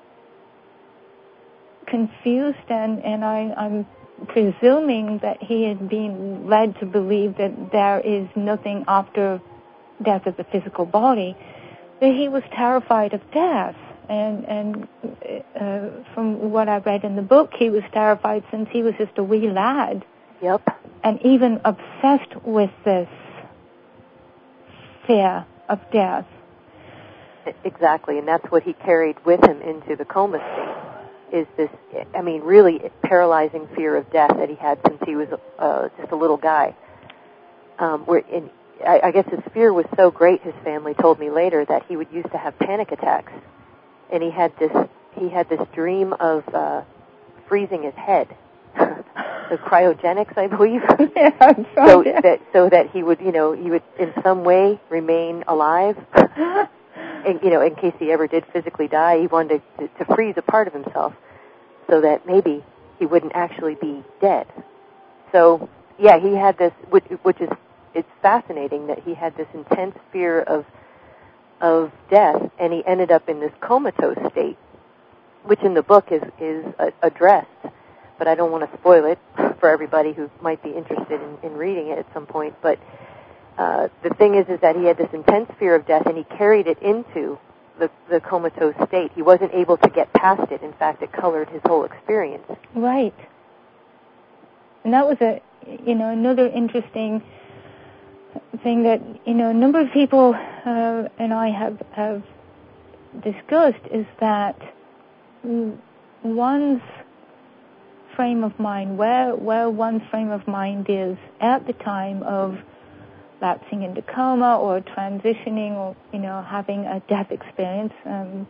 confused, and, and I, I'm presuming that he had been led to believe that there is nothing after death of the physical body, that he was terrified of death. And, and uh, from what I read in the book, he was terrified since he was just a wee lad. Yep. And even obsessed with this fear of death. Exactly, and that's what he carried with him into the coma state, is this, I mean, really paralyzing fear of death that he had since he was uh, just a little guy. Um, where in, I, I guess his fear was so great, his family told me later, that he would used to have panic attacks, and he had this he had this dream of uh, freezing his head, the cryogenics, I believe. Yeah, so yeah. that so that he would, you know, he would in some way remain alive. And, you know, in case he ever did physically die, he wanted to, to freeze a part of himself so that maybe he wouldn't actually be dead. So, yeah, he had this, which, which is, it's fascinating that he had this intense fear of of death, and he ended up in this comatose state, which in the book is, is uh, addressed, but I don't want to spoil it for everybody who might be interested in, in reading it at some point, but Uh, the thing is, is that he had this intense fear of death, and he carried it into the, the comatose state. He wasn't able to get past it. In fact, it colored his whole experience. Right. And that was a, you know, another interesting thing that, you know, a number of people uh, and I have have discussed, is that one's frame of mind, where where one's frame of mind is at the time of lapsing into coma or transitioning or, you know, having a death experience, um,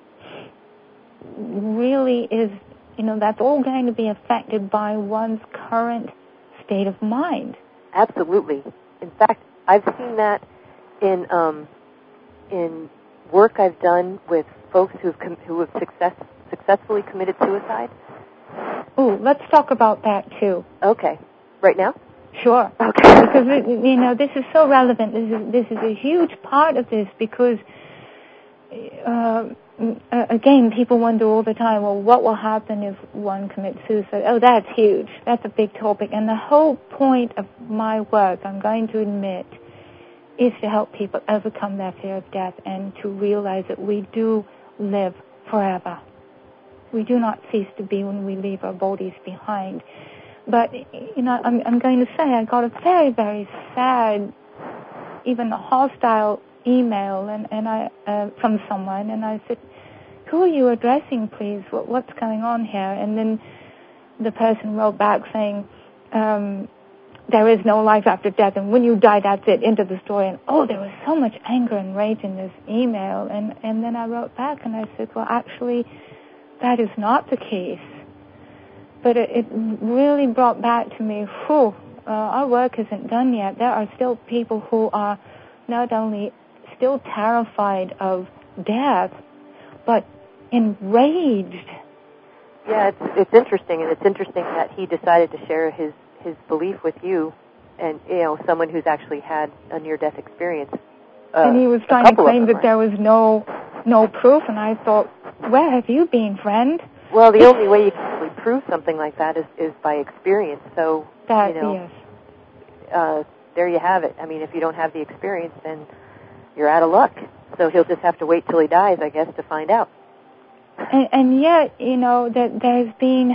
really is, you know, that's all going to be affected by one's current state of mind. Absolutely. In fact, I've seen that in um, in work I've done with folks who've com- who have success successfully committed suicide. Ooh, let's talk about that too. Okay. Right now? Sure. Okay. Because, you know, this is so relevant. This is, this is a huge part of this because, uh, again, people wonder all the time, well, what will happen if one commits suicide? Oh, that's huge. That's a big topic. And the whole point of my work, I'm going to admit, is to help people overcome their fear of death and to realize that we do live forever. We do not cease to be when we leave our bodies behind. But, you know, I'm, I'm going to say I got a very, very sad, even a hostile email and, and I uh, from someone, and I said, who are you addressing, please? What, what's going on here? And then the person wrote back saying, um, there is no life after death, and when you die, that's it, into the story. And, oh, there was so much anger and rage in this email. And, and then I wrote back and I said, well, actually, that is not the case. But it, it really brought back to me, whew, uh, our work isn't done yet. There are still people who are not only still terrified of death, but enraged. Yeah, it's it's interesting, and it's interesting that he decided to share his, his belief with you, and, you know, someone who's actually had a near-death experience. uh, and he was trying to claim that there was no no proof, and I thought, where have you been, friend? Well, the only way you can really prove something like that is, is by experience. So, that, you know, yes. uh, there you have it. I mean, if you don't have the experience, then you're out of luck. So he'll just have to wait till he dies, I guess, to find out. And, and yet, you know, that there's been,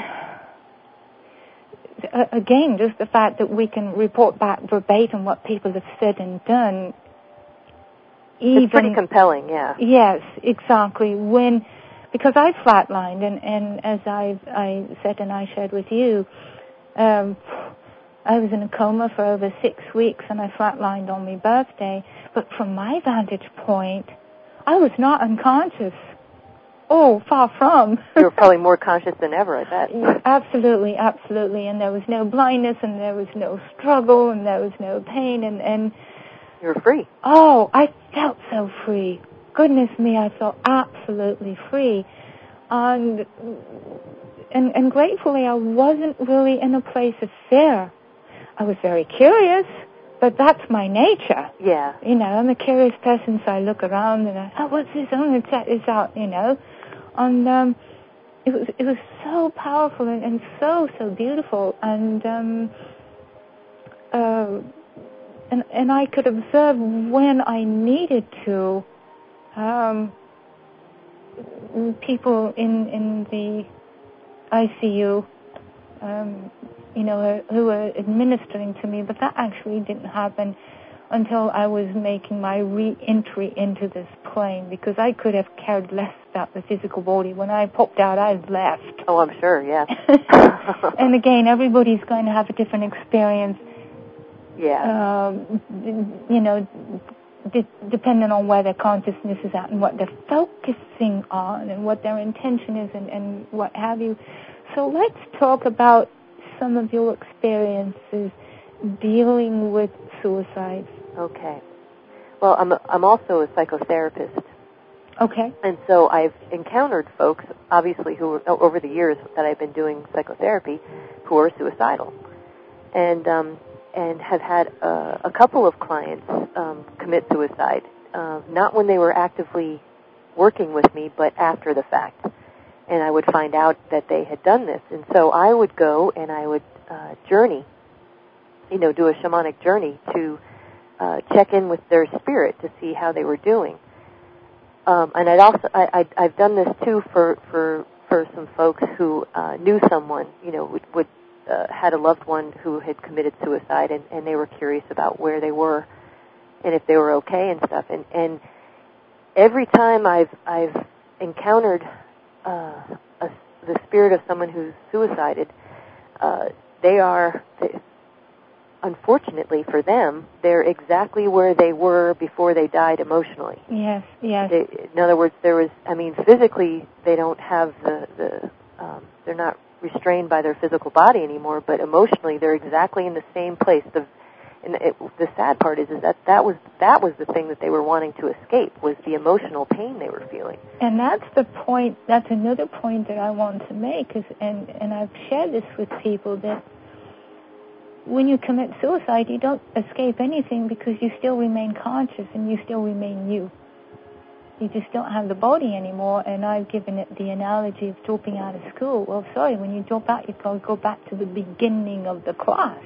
uh, again, just the fact that we can report back verbatim what people have said and done. Even, it's pretty compelling, yeah. Yes, exactly. When, because I flatlined, and, and as I I said and I shared with you, um, I was in a coma for over six weeks, and I flatlined on my birthday. But from my vantage point, I was not unconscious. Oh, far from. You were probably more conscious than ever, I bet. Absolutely, absolutely. And there was no blindness, and there was no struggle, and there was no pain, and, and you were free. Oh, I felt so free. Goodness me, I felt absolutely free. And, and, and gratefully, I wasn't really in a place of fear. I was very curious, but that's my nature. Yeah. You know, I'm a curious person, so I look around and I, oh, what's this? I'm going to check this out, you know. And um, it was it was so powerful and, and so, so beautiful. And um, uh, and and I could observe when I needed to um, people in in the I C U, um, you know, who were administering to me, but that actually didn't happen until I was making my re-entry into this plane, because I could have cared less about the physical body. When I popped out, I left. Oh, I'm sure, yeah. And again, everybody's going to have a different experience. Yeah. Um, you know, de- depending on where their consciousness is at and what they're focusing on and what their intention is and, and what have you. So let's talk about some of your experiences dealing with suicide. Okay. Well, I'm a, I'm also a psychotherapist. Okay. And so I've encountered folks, obviously, who are, over the years that I've been doing psychotherapy, who are suicidal, and um, and have had uh, a couple of clients um, commit suicide, uh, not when they were actively working with me, but after the fact. And I would find out that they had done this, and so I would go and I would uh, journey, you know, do a shamanic journey to uh, check in with their spirit to see how they were doing. Um, and I'd also I, I'd, I've done this too for for for some folks who uh, knew someone, you know, would, would uh, had a loved one who had committed suicide, and, and they were curious about where they were and if they were okay and stuff. And and every time I've I've encountered uh, a, the spirit of someone who's suicided, uh, they are. They, Unfortunately for them, they're exactly where they were before they died emotionally. Yes, yes. They, in other words, there was, I mean, physically they don't have the, the um, they're not restrained by their physical body anymore, but emotionally they're exactly in the same place. The, and it, the sad part is, is that that was, that was the thing that they were wanting to escape, was the emotional pain they were feeling. And that's the point, that's another point that I want to make, is, and, and I've shared this with people, that when you commit suicide, you don't escape anything, because you still remain conscious and you still remain you. You just don't have the body anymore. And I've given it the analogy of dropping out of school. Well, sorry, when you drop out, you can go back to the beginning of the class.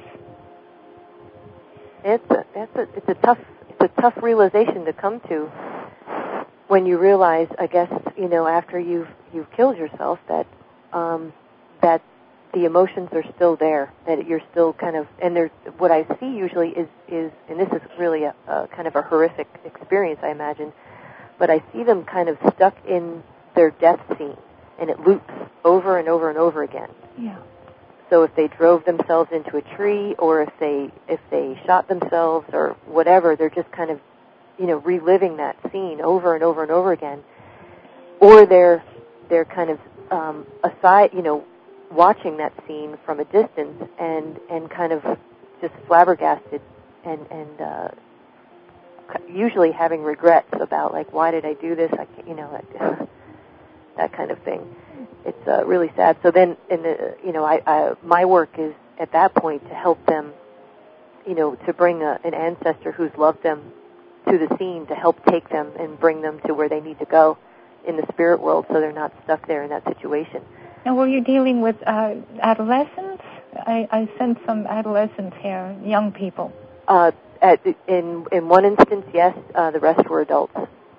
It's a, it's a, it's a tough, it's a tough realization to come to when you realize, I guess, you know, after you've you've killed yourself, that um, that. the emotions are still there, that you're still kind of, and there's, what I see usually is, is and this is really a, a kind of a horrific experience, I imagine, but I see them kind of stuck in their death scene, and it loops over and over and over again. Yeah. So if they drove themselves into a tree, or if they, if they shot themselves, or whatever, they're just kind of, you know, reliving that scene over and over and over again. Or they're, they're kind of um, aside, you know, watching that scene from a distance and, and kind of just flabbergasted and, and uh, usually having regrets about, like, why did I do this? I can't, you know, that, that kind of thing. It's uh, really sad. So then, in the, you know, I, I my work is at that point to help them, you know, to bring a, an ancestor who's loved them to the scene to help take them and bring them to where they need to go in the spirit world, so they're not stuck there in that situation. Now, were you dealing with uh, adolescents? I, I sense some adolescents here, young people. Uh, at, in in one instance, yes. Uh, the rest were adults.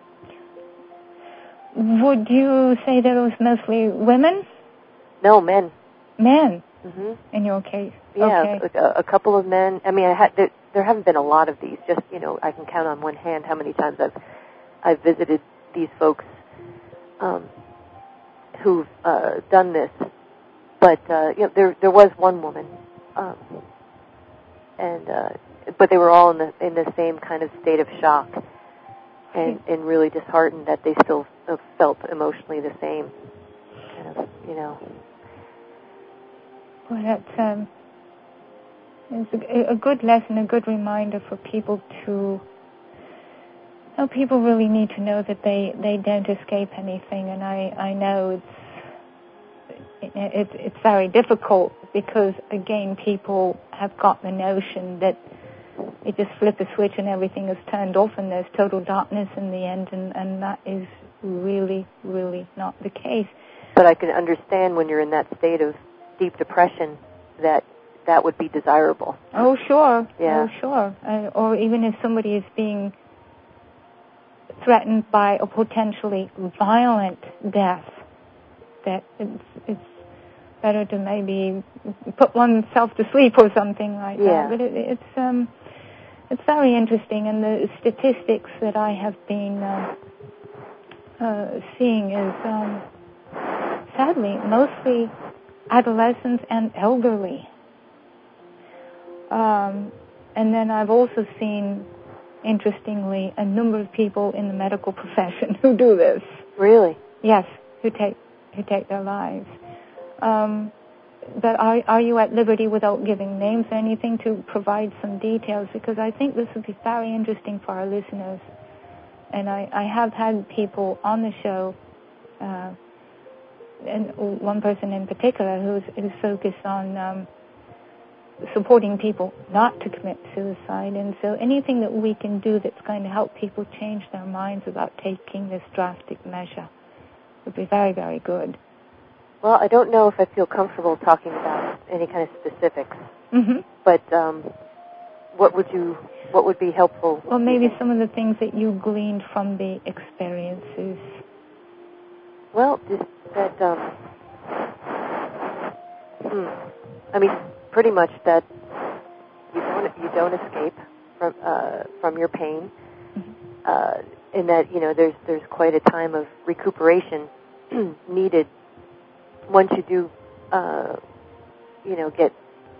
Would you say that it was mostly women? No, men. Men. Mm-hmm. In your case. Yeah, okay. a, a couple of men. I mean, I had there, there haven't been a lot of these. Just you know, I can count on one hand how many times I've I've visited these folks um, who've uh, done this. But uh, you know, there there was one woman, um, and uh, but they were all in the in the same kind of state of shock, and and really disheartened that they still felt emotionally the same. Kind of, you know. Well, that's um, it's a, a good lesson, a good reminder for people to. Well, people really need to know that they, they don't escape anything, and I, I know it's it, it's very difficult because again, people have got the notion that you just flip a switch and everything is turned off and there's total darkness in the end, and, and that is really, really not the case. But I can understand when you're in that state of deep depression that that would be desirable. Oh, sure. Yeah. Oh, sure. Uh, or even if somebody is being threatened by a potentially violent death, that it's, it's better to maybe put oneself to sleep or something like yeah. that. But it, it's um, it's very interesting, and the statistics that I have been uh, uh, seeing is um, sadly mostly adolescents and elderly. Um, and then I've also seen, interestingly, a number of people in the medical profession who do this. Really? Yes, who take who take their lives. Um, but are, are you at liberty, without giving names or anything, to provide some details? Because I think this would be very interesting for our listeners. And I, I have had people on the show, uh, and one person in particular who's, who's focused on um, supporting people not to commit suicide. And so anything that we can do that's going to help people change their minds about taking this drastic measure would be very, very good. Well, I don't know if I feel comfortable talking about any kind of specifics. Mm-hmm. But um, what would you, what would be helpful? Well, maybe some of the things that you gleaned from the experiences. Well, just that, um, hmm, I mean, pretty much that you don't you don't escape from uh, from your pain, mm-hmm. uh, and that you know there's there's quite a time of recuperation needed once you do, uh, you know, get,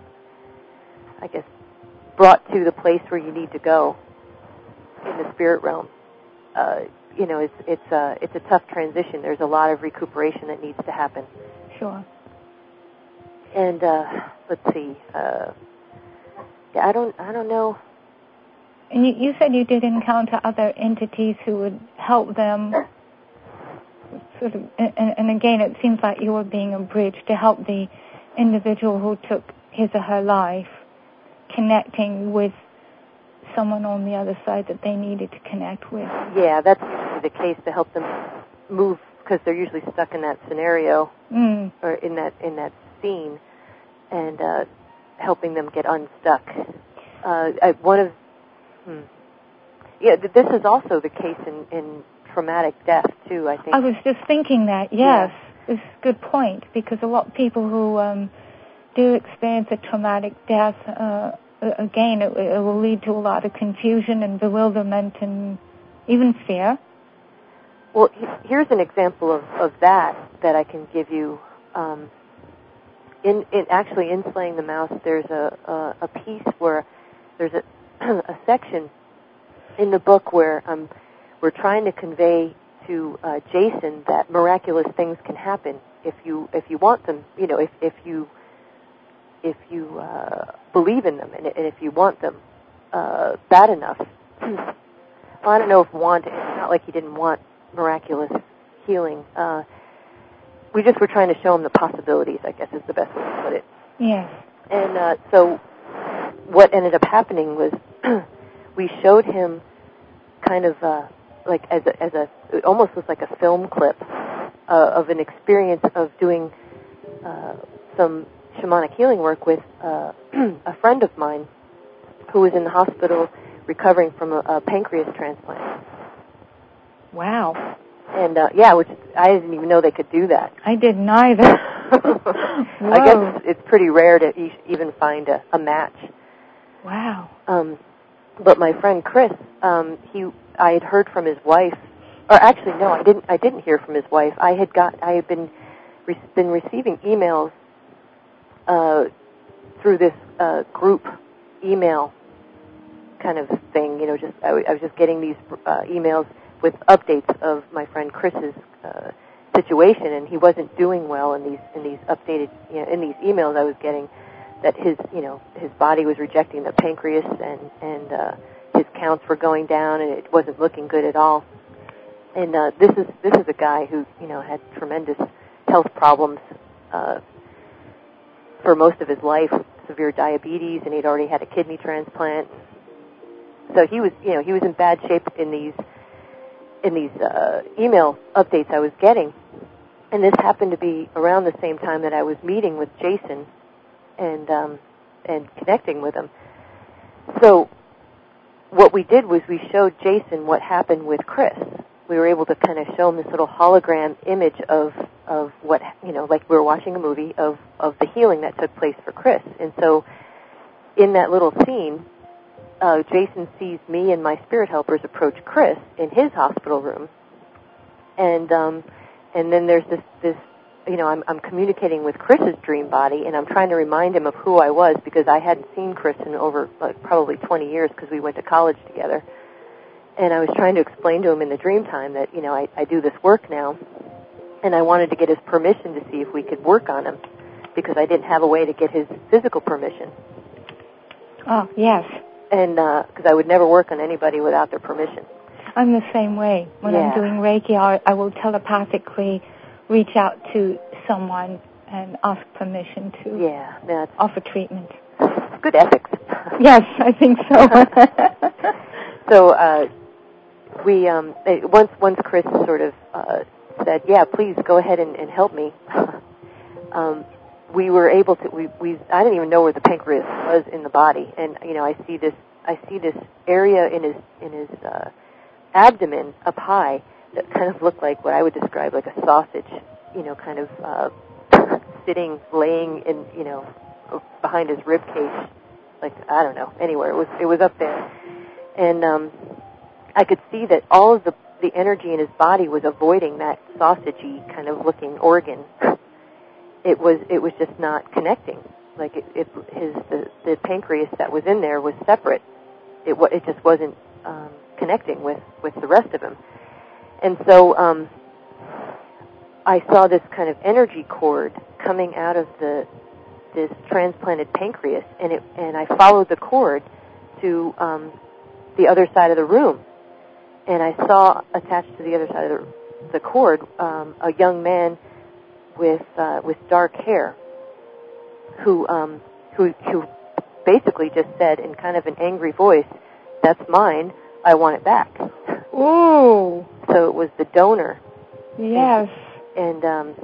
I guess, brought to the place where you need to go in the spirit realm. Uh, you know, it's it's a it's a tough transition. There's a lot of recuperation that needs to happen. Sure. And uh, let's see. Uh, yeah, I don't I don't know. And you, you said you did encounter other entities who would help them. Sort of, and, and again, it seems like you were being a bridge to help the individual who took his or her life, connecting with someone on the other side that they needed to connect with. Yeah, that's usually the case, to help them move, because they're usually stuck in that scenario mm. or in that in that scene, and uh, helping them get unstuck. Uh, I, one of hmm. yeah, th- this is also the case in, in traumatic death too, I think. I was just thinking that. Yes, yeah. It's a good point, because a lot of people who um, do experience a traumatic death. Uh, Again, it, it will lead to a lot of confusion and bewilderment and even fear. Well, he, here's an example of, of that that I can give you. Um, in, in actually in Slaying the Mouse, there's a, a, a piece where there's a, a section in the book where um, we're trying to convey to uh, Jason that miraculous things can happen if you if you want them. You know, if if you if you uh, believe in them and, and if you want them uh, bad enough. Well, I don't know if want, it's not like he didn't want miraculous healing. Uh, we just were trying to show him the possibilities, I guess is the best way to put it. Yes. And uh, so what ended up happening was we showed him kind of uh, like as a, as a, it almost was like a film clip uh, of an experience of doing uh, some shamanic healing work with uh, a friend of mine who was in the hospital recovering from a, a pancreas transplant. Wow. And, uh, yeah, which I didn't even know they could do that. I didn't either. I guess it's pretty rare to e- even find a, a match. Wow. Um, but my friend Chris, um, he, I had heard from his wife, or actually, no, I didn't. I didn't hear from his wife. I had got, I had been, re- been receiving emails uh, through this uh, group email kind of thing. You know, just I, w- I was just getting these uh, emails with updates of my friend Chris's uh, situation, and he wasn't doing well in these in these updated you know, in these emails I was getting. That his you know his body was rejecting the pancreas, and and uh, his counts were going down, and it wasn't looking good at all. And uh, this is this is a guy who you know had tremendous health problems uh, for most of his life, severe diabetes, and he'd already had a kidney transplant. So he was you know he was in bad shape in these. in these uh, email updates I was getting. And this happened to be around the same time that I was meeting with Jason and um, and connecting with him. So what we did was we showed Jason what happened with Chris. We were able to kind of show him this little hologram image of, of what, you know, like we were watching a movie of, of the healing that took place for Chris. And so in that little scene, Uh, Jason sees me and my spirit helpers approach Chris in his hospital room, and um, and then there's this, this, you know, I'm, I'm communicating with Chris's dream body, and I'm trying to remind him of who I was because I hadn't seen Chris in over like probably twenty years because we went to college together, and I was trying to explain to him in the dream time that you know I, I do this work now, and I wanted to get his permission to see if we could work on him because I didn't have a way to get his physical permission. Oh, yes. And because uh, I would never work on anybody without their permission. I'm the same way. When yeah. I'm doing Reiki, I, I will telepathically reach out to someone and ask permission to yeah, that's offer treatment. Good ethics. Yes, I think so. so uh, we um, once once Chris sort of uh, said, "Yeah, please go ahead and, and help me." um, we were able to. We, we I didn't even know where the pancreas was in the body, and you know I see this. I see this area in his in his uh, abdomen up high that kind of looked like what I would describe like a sausage. You know, kind of uh, sitting, laying in you know behind his rib cage. Like I don't know, anywhere it was. It was up there, and um, I could see that all of the the energy in his body was avoiding that sausagey kind of looking organ. It was it was just not connecting. Like it, it his the, the pancreas that was in there was separate. It it just wasn't um, connecting with, with the rest of him. And so um, I saw this kind of energy cord coming out of the this transplanted pancreas, and it and I followed the cord to um, the other side of the room, and I saw attached to the other side of the, the cord um, a young man with uh, with dark hair, who um, who who basically just said in kind of an angry voice, "That's mine. I want it back." Ooh. So it was the donor. Yes. And, and um,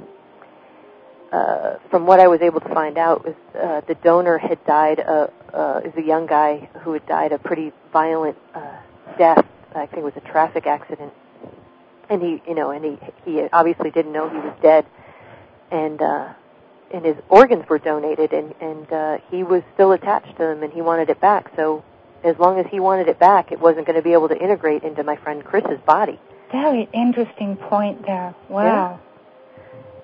uh, from what I was able to find out, was uh, the donor had died. Uh, uh, is a young guy who had died a pretty violent uh, death. I think it was a traffic accident. And he, you know, and he he obviously didn't know he was dead. And uh, and his organs were donated, and and uh, he was still attached to them, and he wanted it back. So as long as he wanted it back, it wasn't going to be able to integrate into my friend Chris's body. Very interesting point there. Wow. Yeah.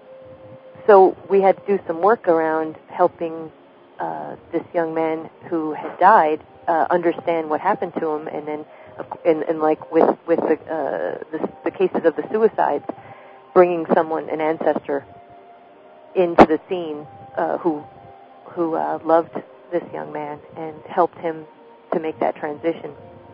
So we had to do some work around helping uh, this young man who had died uh, understand what happened to him, and then and, and like with with the, uh, the the cases of the suicides, bringing someone, an ancestor, into the scene uh, who who uh, loved this young man and helped him to make that transition.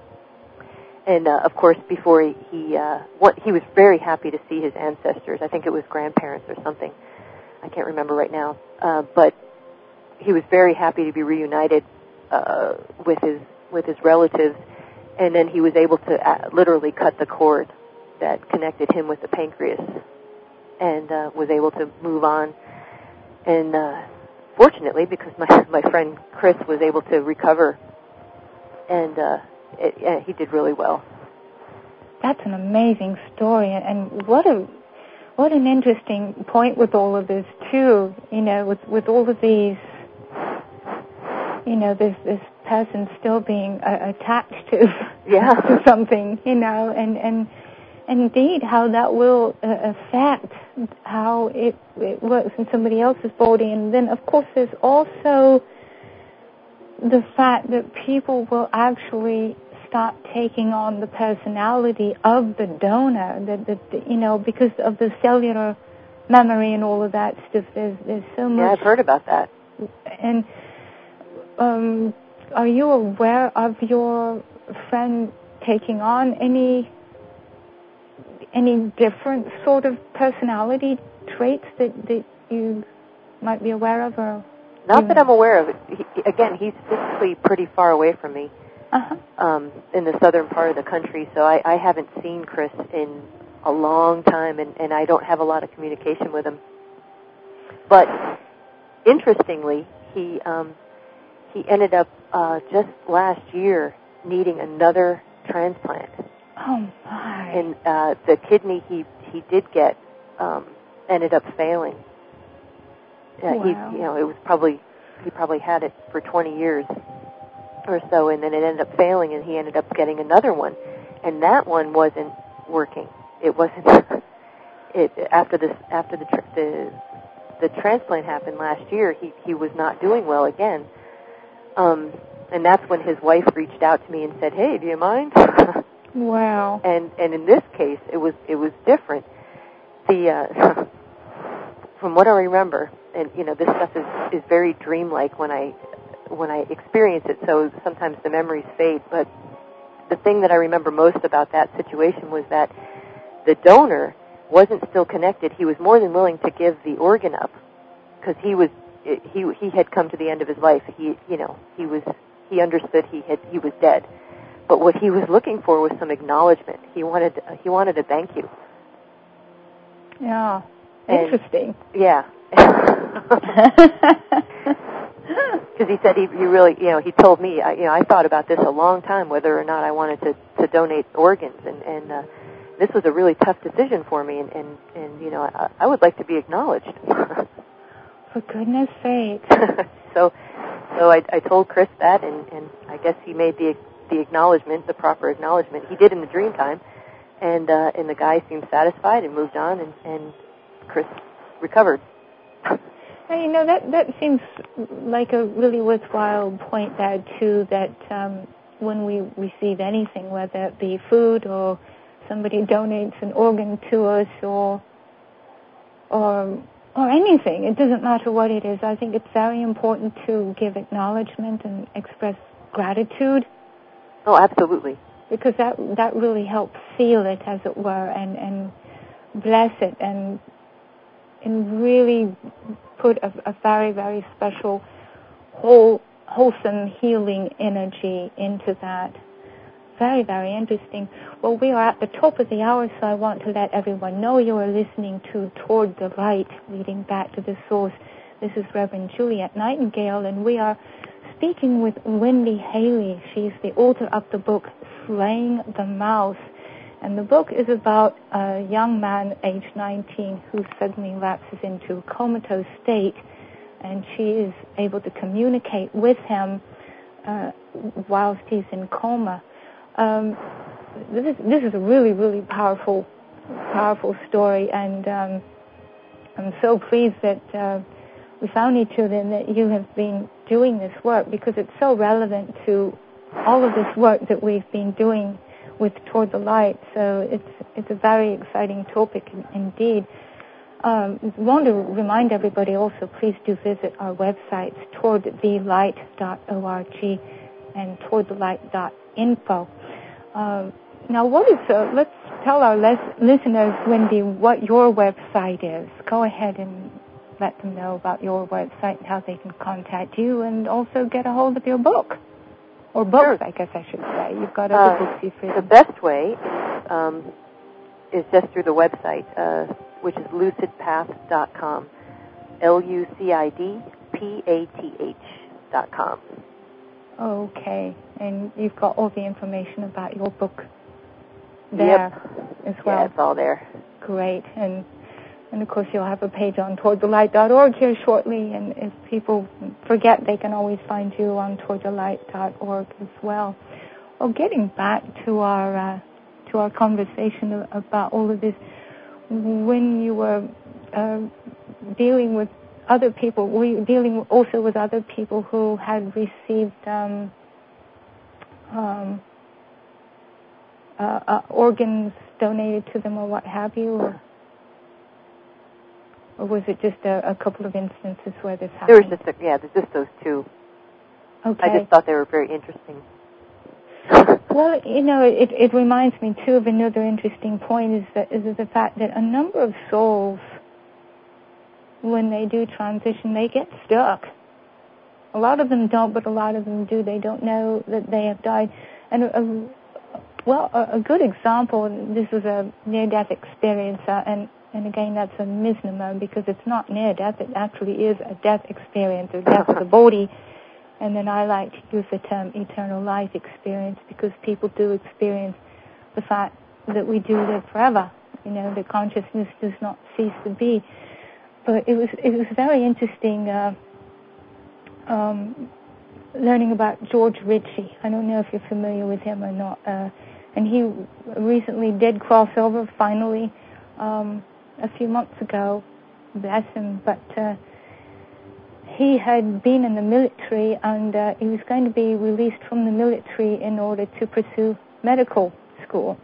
And uh, of course, before he he, uh, what, he was very happy to see his ancestors. I think it was grandparents or something. I can't remember right now. Uh, but he was very happy to be reunited uh, with his with his relatives. and then he was able to uh, literally cut the cord that connected him with the pancreas, and uh, was able to move on. And uh, fortunately, because my my friend Chris was able to recover, and uh, it, yeah, he did really well. That's an amazing story, and what a what an interesting point with all of this too. You know, with with all of these, you know, this this person still being uh, attached to yeah. to something, you know, and and. Indeed, how that will uh, affect how it, it works in somebody else's body. And then, of course, there's also the fact that people will actually start taking on the personality of the donor, that, that you know, because of the cellular memory and all of that stuff. There's, there's so much. Yeah, I've heard about that. And um, are you aware of your friend taking on any... any different sort of personality traits that, that you might be aware of? Or Not that I'm aware of. He, again, he's physically pretty far away from me, uh-huh. um, in the southern part of the country, so I, I haven't seen Chris in a long time, and, and I don't have a lot of communication with him. But interestingly, he um, he ended up uh, just last year needing another transplant. Oh my! And uh, the kidney he he did get um, ended up failing. Uh, wow. He, you know, it was probably he probably had it for twenty years or so, and then it ended up failing, and he ended up getting another one, and that one wasn't working. It wasn't. It after this after the tr- the the transplant happened last year, he he was not doing well again. Um, and that's when his wife reached out to me and said, "Hey, do you mind?" Wow. And and in this case, it was it was different. The uh, from what I remember, and you know, this stuff is, is very dreamlike when I when I experience it. So sometimes the memories fade. But the thing that I remember most about that situation was that the donor wasn't still connected. He was more than willing to give the organ up because he was he he had come to the end of his life. He you know he was he understood he had he was dead. But what he was looking for was some acknowledgement. He wanted he wanted a thank you. Yeah, and, interesting. Yeah, because he said he, he really you know he told me I, you know I thought about this a long time whether or not I wanted to, to donate organs, and and uh, this was a really tough decision for me, and and, and you know I, I would like to be acknowledged. For goodness sake. so so I, I told Chris that, and, and I guess he made the the acknowledgement, the proper acknowledgement. He did in the dream time, and uh, and the guy seemed satisfied and moved on, and, and Chris recovered. And you know, that, that seems like a really worthwhile point there, too, that um, when we receive anything, whether it be food or somebody donates an organ to us or or or anything, it doesn't matter what it is, I think it's very important to give acknowledgement and express gratitude. Oh, absolutely. Because that that really helps seal it, as it were, and, and bless it, and and really put a, a very, very special, whole, wholesome, healing energy into that. Very, very interesting. Well, we are at the top of the hour, so I want to let everyone know you are listening to Toward the Light, leading back to the source. This is Reverend Juliet Nightingale, and we are speaking with Wendy Haley. She's the author of the book Slaying the Mouse. And the book is about a young man, age nineteen, who suddenly lapses into a comatose state, and she is able to communicate with him uh, whilst he's in coma. Um, this is this is a really, really powerful, powerful story, and um, I'm so pleased that uh, we found each other and that you have been doing this work, because it's so relevant to all of this work that we've been doing with Toward the Light. So it's it's a very exciting topic indeed. Um, I want to remind everybody also, please do visit our websites, toward the light dot org and toward the light dot info. Um, now, what is uh, let's tell our les- listeners, Wendy, what your website is. Go ahead and let them know about your website and how they can contact you and also get a hold of your book. Or books, Sure. I guess I should say. You've got other Uh, books you've written. the best way um, is just through the website, uh, which is lucid path dot com. L U C I D P A T H dot com. Okay. And you've got all the information about your book there Yep. as well. Yeah, it's all there. Great. And and of course you'll have a page on toward the light dot org here shortly, and if people forget, they can always find you on toward the light dot org as well. Well, getting back to our uh, to our conversation about all of this, when you were uh, dealing with other people, were you dealing also with other people who had received um, um, uh, uh, organs donated to them or what have you, or, or was it just a, a couple of instances where this happened? There was just, a, yeah, there's just those two. Okay. I just thought they were very interesting. Well, you know, it, it reminds me, too, of another interesting point, is, that, is the fact that a number of souls, when they do transition, they get stuck. A lot of them don't, but a lot of them do. They don't know that they have died. And, a, a, well, a, a good example, this was a near-death experience, uh, and, and again, that's a misnomer, because it's not near-death, it actually is a death experience, a death of the body. And then I like to use the term eternal life experience, because people do experience the fact that we do live forever. You know, the consciousness does not cease to be. But it was it was very interesting uh, um, learning about George Ritchie. I don't know if you're familiar with him or not. Uh, and he recently did cross over, finally, um, a few months ago. Bless him. But uh, he had been in the military, and uh, he was going to be released from the military in order to pursue medical school.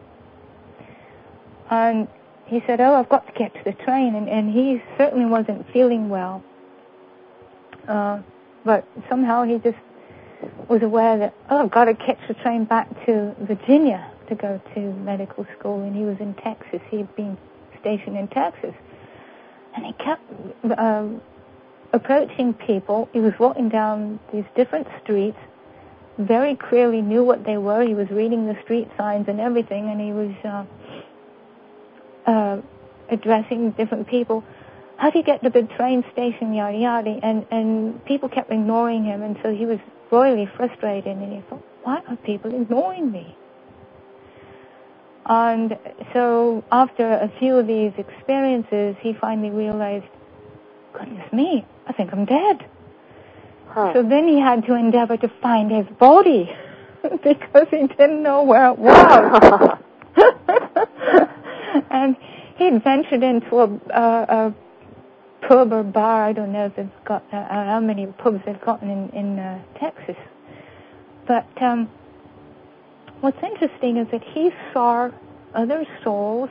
And he said, oh, I've got to get to the train, and, and he certainly wasn't feeling well. Uh, but somehow he just was aware that, oh, I've got to catch the train back to Virginia to go to medical school, and he was in Texas. He had been stationed in Texas. And he kept um, approaching people. He was walking down these different streets, very clearly knew what they were. He was reading the street signs and everything, and he was uh, uh, addressing different people. How do you get to the train station, yada, yada? And, and people kept ignoring him, and so he was royally frustrated, and he thought, why are people ignoring me? And so after a few of these experiences, he finally realized, goodness me, I think I'm dead. Huh. So then he had to endeavor to find his body because he didn't know where it was. And he'd ventured into a, a, a pub or bar. I don't know if it's got uh, how many pubs they've gotten in, in uh, Texas. But um, what's interesting is that he saw other souls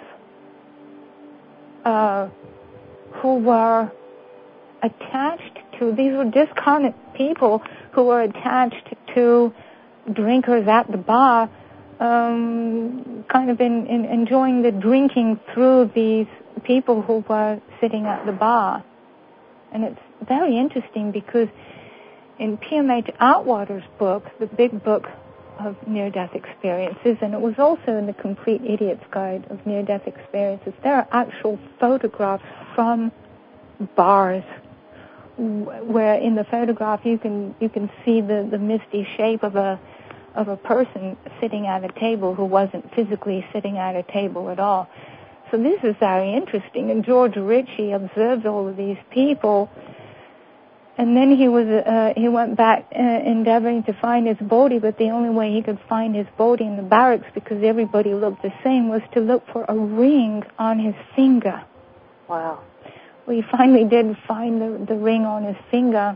uh, who were attached to, these were discarnate people who were attached to drinkers at the bar, um, kind of in, in enjoying the drinking through these people who were sitting at the bar. And it's very interesting because in P M H Atwater's book, the big book of near-death experiences, and it was also in the Complete Idiot's Guide of Near-Death Experiences, there are actual photographs from bars where in the photograph you can you can see the, the misty shape of a of a person sitting at a table who wasn't physically sitting at a table at all. So this is very interesting. And George Ritchie observed all of these people, and then he was uh, he went back uh, endeavoring to find his body, but the only way he could find his body in the barracks, because everybody looked the same, was to look for a ring on his finger. Wow. Well, he finally did find the, the ring on his finger.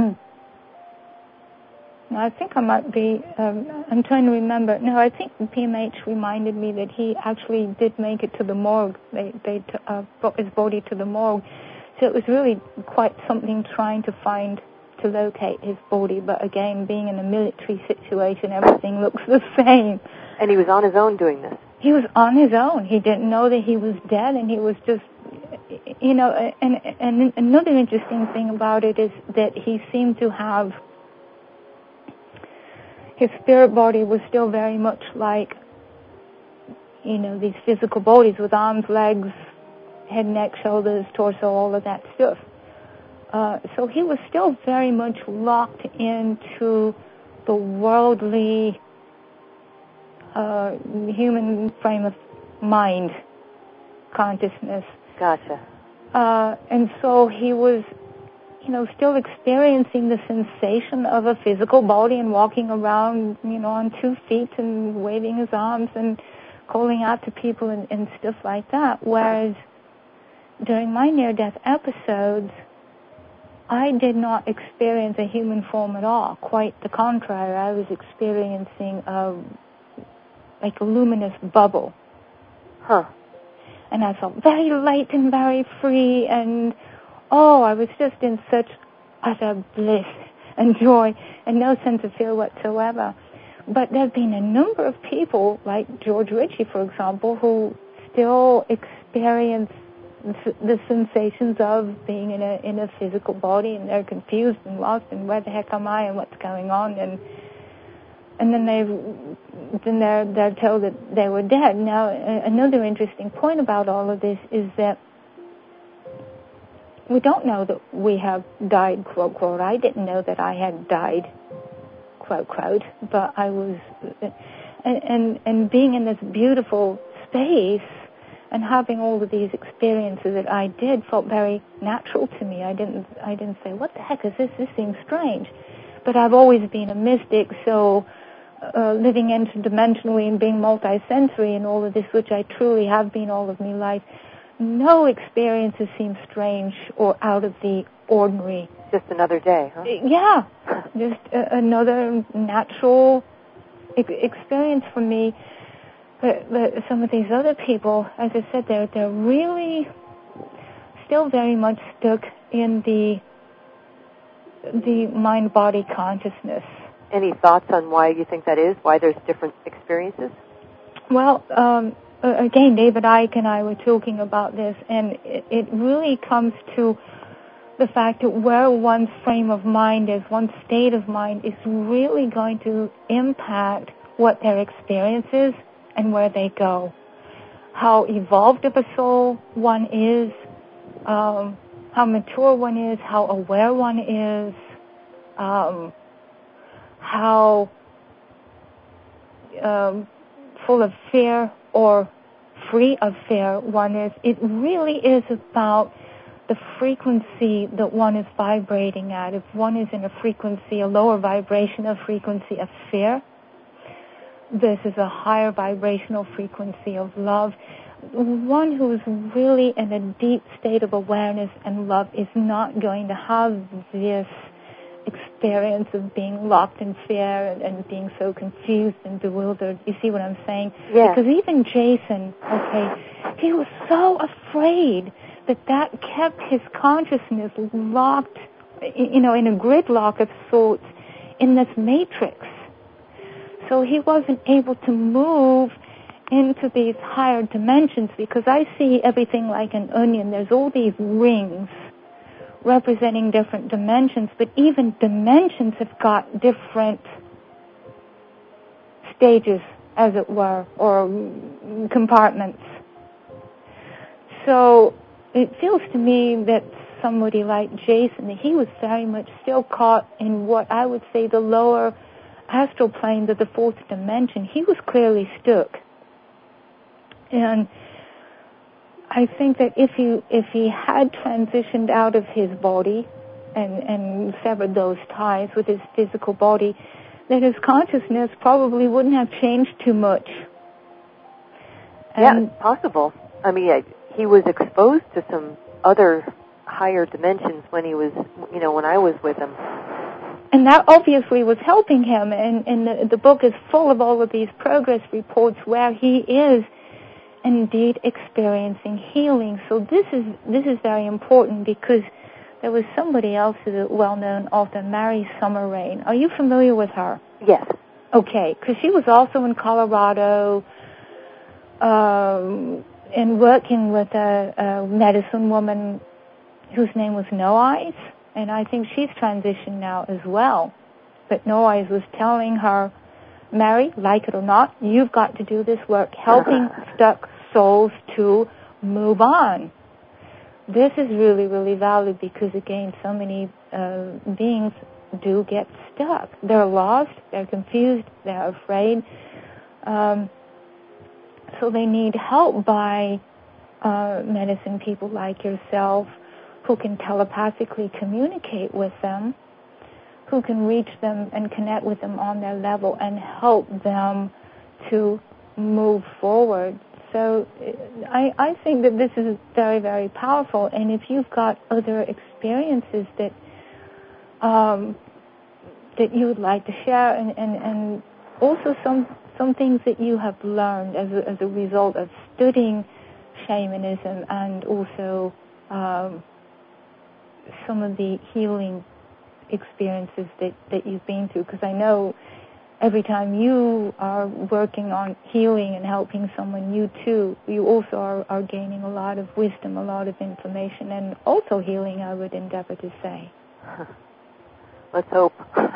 Now, I think I might be, um, I'm trying to remember. No, I think P M H reminded me that he actually did make it to the morgue. They, they t- uh, brought his body to the morgue. So it was really quite something trying to find, to locate his body. But again, being in a military situation, everything looks the same. And he was on his own doing this? He was on his own. He didn't know that he was dead, and he was just, you know, and, and another interesting thing about it is that he seemed to have, his spirit body was still very much like, you know, these physical bodies with arms, legs, head, neck, shoulders, torso, all of that stuff. Uh, so he was still very much locked into the worldly uh, human frame of mind, consciousness. Gotcha. Uh, and so he was, you know, still experiencing the sensation of a physical body and walking around, you know, on two feet and waving his arms and calling out to people and, and stuff like that. Whereas during my near-death episodes, I did not experience a human form at all. Quite the contrary. I was experiencing a, like a luminous bubble. Huh. And I felt very light and very free, and oh, I was just in such utter bliss and joy and no sense of fear whatsoever. But there have been a number of people, like George Ritchie, for example, who still experience the sensations of being in a in a physical body, and they're confused and lost, and where the heck am I, and what's going on, and and then they then they're they're told that they were dead. Now, another interesting point about all of this is that we don't know that we have died, quote quote. I didn't know that I had died, quote quote, but I was, and and, and being in this beautiful space and having all of these experiences that I did felt very natural to me. I didn't I didn't say, what the heck is this? This seems strange. But I've always been a mystic, so uh, living interdimensionally and being multisensory and all of this, which I truly have been all of my life, no experiences seem strange or out of the ordinary. Just another day, huh? Yeah, just a, another natural e- experience for me. But, but some of these other people, as I said, they're, they're really still very much stuck in the the mind-body consciousness. Any thoughts on why you think that is? Why there's different experiences? Well, um, again, David Icke and I were talking about this, and it, it really comes to the fact that where one's frame of mind is, one's state of mind, is really going to impact what their experience is and where they go. How evolved of a soul one is, um, how mature one is, how aware one is, um, how um, full of fear or free of fear one is. It really is about the frequency that one is vibrating at. If one is in a frequency, a lower vibration of frequency of fear, this is a higher vibrational frequency of love. One who is really in a deep state of awareness and love is not going to have this experience of being locked in fear and, and being so confused and bewildered. You see what I'm saying? Yeah. Because even Jason, okay, he was so afraid that that kept his consciousness locked, you know, in a gridlock of sorts in this matrix. So he wasn't able to move into these higher dimensions, because I see everything like an onion. There's all these rings representing different dimensions, but even dimensions have got different stages, as it were, or compartments. So it feels to me that somebody like Jason, he was very much still caught in what I would say the lower astral plane of the fourth dimension. He was clearly stuck. And I think that if he if he had transitioned out of his body and, and severed those ties with his physical body, that his consciousness probably wouldn't have changed too much. And yeah, possible. I mean, he was exposed to some other higher dimensions when he was, you know, when I was with him. And that obviously was helping him, and, and the, the book is full of all of these progress reports where he is indeed experiencing healing. So this is this is very important, because there was somebody else who's a well-known author, Mary Summer Rain. Are you familiar with her? Yes. Okay, because she was also in Colorado um, and working with a, a medicine woman whose name was No Eyes. And I think she's transitioned now as well. But No Eyes was telling her Mary, like it or not, you've got to do this work, helping stuck souls to move on. This is really, really valid because, again, so many uh, beings do get stuck. They're lost, they're confused, they're afraid. Um, so they need help by uh, medicine people like yourself who can telepathically communicate with them, who can reach them and connect with them on their level and help them to move forward. So I, I think that this is very, very powerful. And if you've got other experiences that um, that you would like to share, and, and, and also some some things that you have learned as a, as a result of studying shamanism, and also um, some of the healing experiences that, that you've been through, because I know every time you are working on healing and helping someone, you too, you also are, are gaining a lot of wisdom, a lot of information, and also healing, I would endeavor to say. Let's hope.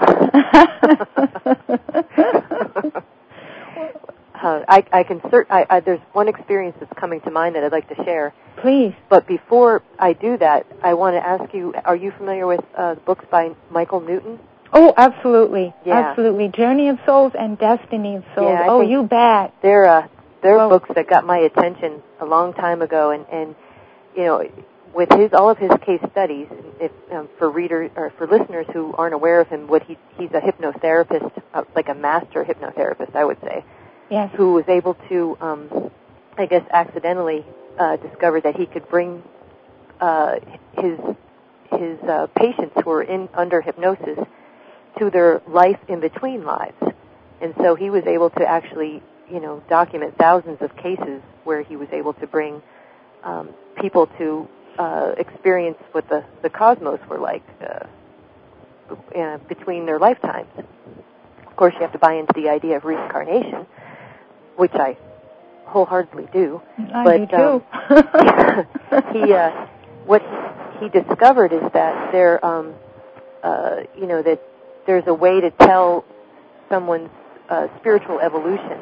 uh, I, I can cert- I, I, there's one experience that's coming to mind that I'd like to share. Please. But before I do that, I want to ask you, are you familiar with uh, books by Michael Newton? Oh, absolutely. Yeah. Absolutely. Journey of Souls and Destiny of Souls. Yeah, oh, you bet. They're, uh, they're well, books that got my attention a long time ago, and, and you know, with his all of his case studies, if um, for readers or for listeners who aren't aware of him, what he he's a hypnotherapist, uh, like a master hypnotherapist, I would say. Yes. Who was able to, um, I guess, accidentally uh, discover that he could bring uh, his his uh, patients who were in under hypnosis to their life in between lives, and so he was able to actually, you know, document thousands of cases where he was able to bring um, people to uh, experience what the, the cosmos were like uh, uh, between their lifetimes. Of course, you have to buy into the idea of reincarnation, which I wholeheartedly do. I but, do too. Um, he, uh, what he discovered is that there, um, uh, you know, that there's a way to tell someone's uh, spiritual evolution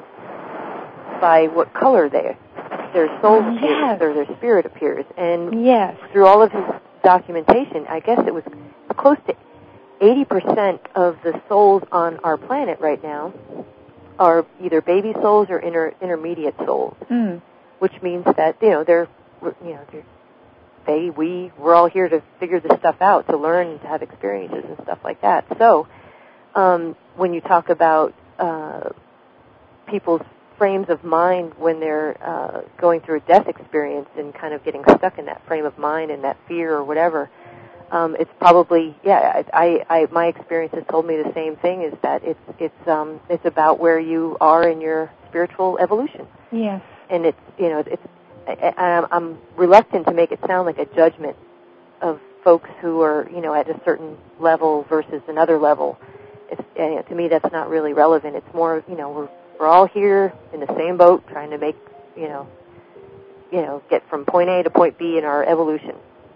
by what color they their soul yes. appears or their spirit appears. And yes. through all of his documentation, I guess it was close to eighty percent of the souls on our planet right now are either baby souls or inter- intermediate souls, mm. which means that, you know, they're, you know, they're, they, we, we're all here to figure this stuff out, to learn, to have experiences and stuff like that. So, um, when you talk about uh, people's frames of mind when they're uh, going through a death experience and kind of getting stuck in that frame of mind and that fear or whatever, um, it's probably, yeah, I, I, my experience has told me the same thing, is that it's, it's, um, it's about where you are in your spiritual evolution. Yes. And it's, you know, it's, I, I'm reluctant to make it sound like a judgment of folks who are, you know, at a certain level versus another level. It's, uh, to me, that's not really relevant. It's more, you know, we're we're all here in the same boat, trying to make, you know, you know, get from point A to point B in our evolution.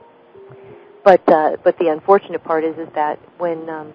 But uh, but the unfortunate part is is that when um,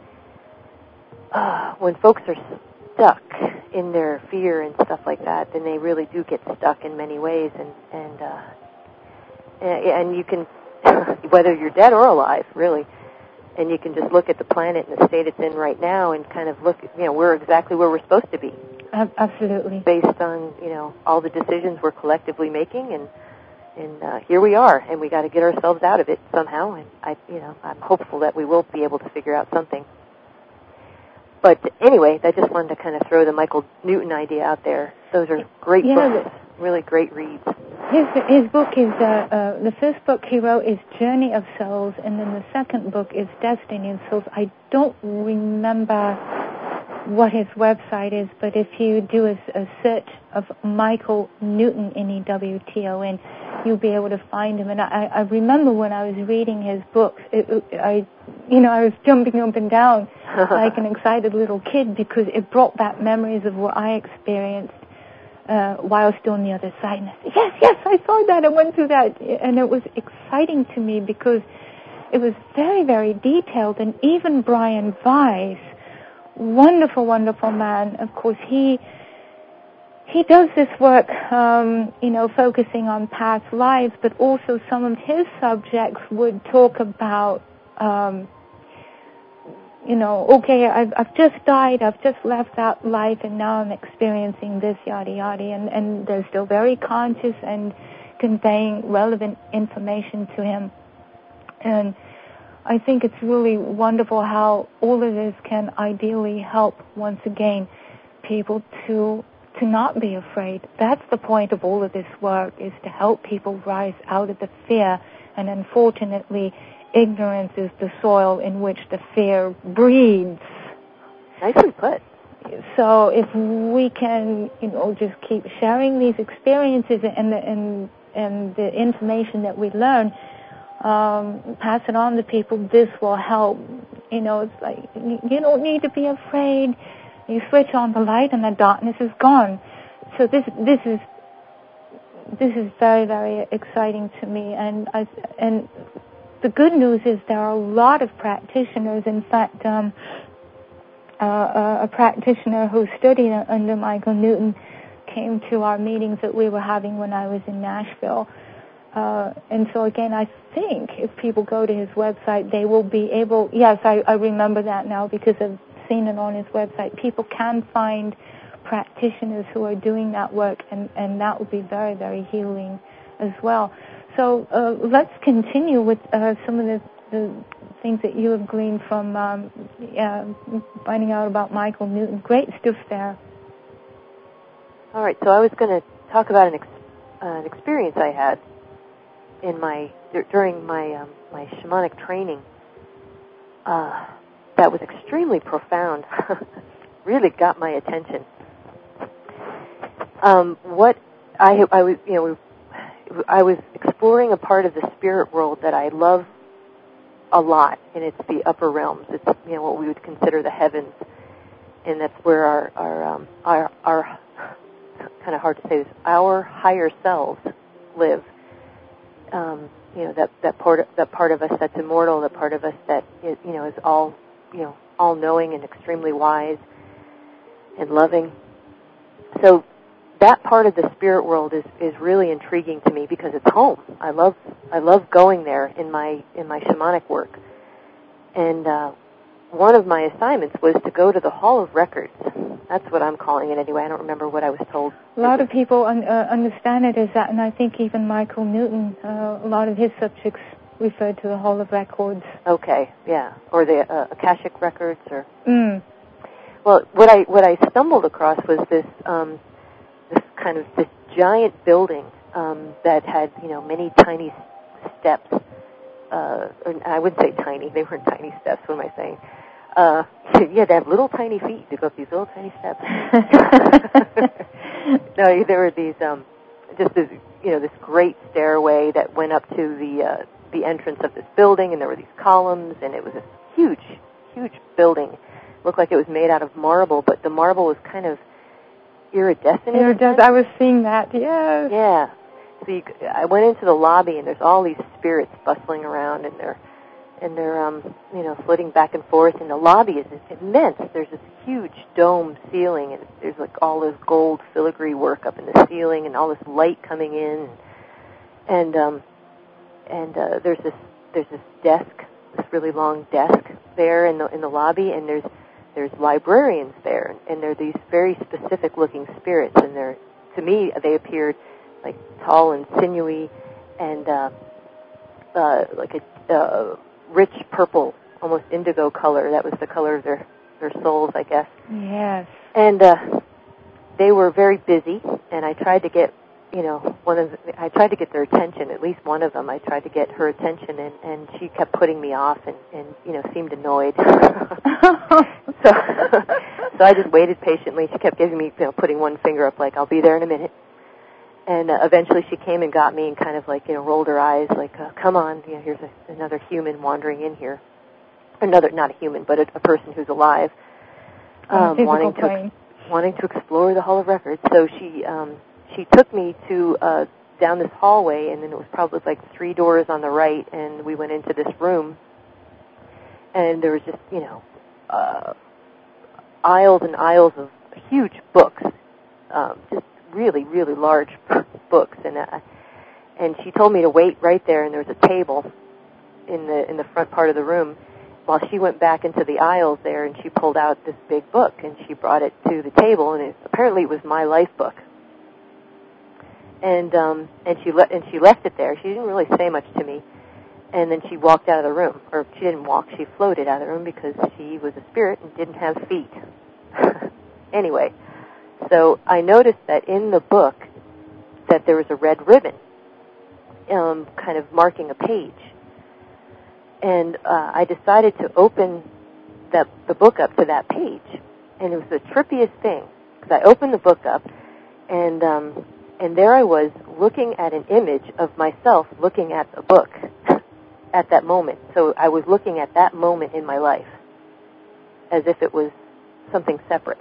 uh, when folks are stuck in their fear and stuff like that, then they really do get stuck in many ways, and and uh, and you can, whether you're dead or alive, really. And you can just look at the planet and the state it's in right now and kind of look, you know, we're exactly where we're supposed to be. Absolutely. Based on, you know, all the decisions we're collectively making, and and uh, here we are, and we got to get ourselves out of it somehow. And I, you know, I'm hopeful that we will be able to figure out something. But anyway, I just wanted to kind of throw the Michael Newton idea out there. Those are great yeah, books, really great reads. His his book is uh, uh, the first book he wrote is Journey of Souls, and then the second book is Destiny of Souls. I don't remember what his website is, but if you do a, a search of Michael Newton, N E W T O N, you'll be able to find him. And I, I remember when I was reading his books, it, it, I, you know, I was jumping up and down like an excited little kid, because it brought back memories of what I experienced Uh, while still on the other side. And I said, yes, yes, I saw that. I went through that. And it was exciting to me because it was very, very detailed. And even Brian Weiss wonderful, wonderful man. Of course, he he does this work, um, you know, focusing on past lives, but also some of his subjects would talk about, um, you know, okay, I've, I've just died, I've just left that life, and now I'm experiencing this, yada, yada, and, and they're still very conscious and conveying relevant information to him. And I think it's really wonderful how all of this can ideally help, once again, people to to not be afraid. That's the point of all of this work, is to help people rise out of the fear. And unfortunately, ignorance is the soil in which the fear breeds. Nicely put. So if we can, you know, just keep sharing these experiences and the, and, and the information that we learn, um, pass it on to people, this will help. You know, it's like, you don't need to be afraid. You switch on the light and the darkness is gone. So this this is this is very, very exciting to me. And I, and the good news is there are a lot of practitioners. In fact, um, uh, a practitioner who studied under Michael Newton came to our meetings that we were having when I was in Nashville. Uh, and so again, I think if people go to his website, they will be able, yes, I, I remember that now because I've seen it on his website. People can find practitioners who are doing that work, and, and that will be very, very healing as well. So uh, let's continue with uh, some of the, the things that you have gleaned from um, uh, finding out about Michael Newton. Great stuff there. All right, so I was going to talk about an, ex- uh, an experience I had in my during my um, my shamanic training. Uh, that was extremely profound. Really got my attention. Um, what I I was you know I was exploring a part of the spirit world that I love a lot, and it's the upper realms. It's, you know, what we would consider the heavens, and that's where our our um, our, our kind of hard to say this, our higher selves live. Um, you know, that that part that part of us that's immortal, the part of us that is, you know, is all you know all knowing and extremely wise and loving. So that part of the spirit world is, is really intriguing to me because it's home. I love I love going there in my in my shamanic work. And uh, one of my assignments was to go to the Hall of Records. That's what I'm calling it anyway. I don't remember what I was told. A lot of people un- uh, understand it as that, and I think even Michael Newton, uh, a lot of his subjects referred to the Hall of Records. Okay, yeah, or the uh, Akashic Records, or. Mm. Well, what I what I stumbled across was this um, this kind of this giant building um, that had you know many tiny steps. Uh, or I wouldn't say tiny; they weren't tiny steps. What am I saying? Uh, yeah, they have little tiny feet to go up these little tiny steps. No, there were these, um, just this, you know, this great stairway that went up to the uh, the entrance of this building, and there were these columns, and it was a huge, huge building. It looked like it was made out of marble, but the marble was kind of iridescent. Iridescent. I was seeing that. Yes. Yeah. So you, I went into the lobby, and there's all these spirits bustling around, and they're and they're um, you know flitting back and forth. And the lobby is immense. There's this huge dome ceiling, and there's like all this gold filigree work up in the ceiling, and all this light coming in. And um, and uh, there's this there's this desk, this really long desk there in the in the lobby, and there's there's librarians there, and they're these very specific looking spirits, and they're to me they appeared like tall and sinewy, and uh, uh, like a uh, rich purple, almost indigo color. That was the color of their, their souls, I guess. Yes. And uh, they were very busy, and I tried to get, you know, one of the, I tried to get their attention. At least one of them, I tried to get her attention, and, and she kept putting me off, and, and you know, seemed annoyed. so, so I just waited patiently. She kept giving me, you know, putting one finger up, like I'll be there in a minute. And uh, eventually she came and got me and kind of like, you know, rolled her eyes like, uh, come on, you know, here's a, another human wandering in here. Another, not a human, but a, a person who's alive, um, wanting to ex- wanting to explore the Hall of Records. So she um, she took me to uh, down this hallway, and then it was probably like three doors on the right, and we went into this room, and there was just, you know, uh, aisles and aisles of huge books, um, just really, really large books. And uh, and she told me to wait right there, and there was a table in the in the front part of the room while she went back into the aisles there, and she pulled out this big book, and she brought it to the table, and it, apparently it was my life book. And um, and she le- and she left it there. She didn't really say much to me. And then she walked out of the room, or she didn't walk, she floated out of the room because she was a spirit and didn't have feet. Anyway, so I noticed that in the book that there was a red ribbon um, kind of marking a page. And uh, I decided to open that, the book up to that page. And it was the trippiest thing, because I opened the book up, and um, and there I was looking at an image of myself looking at the book at that moment. So I was looking at that moment in my life as if it was something separate.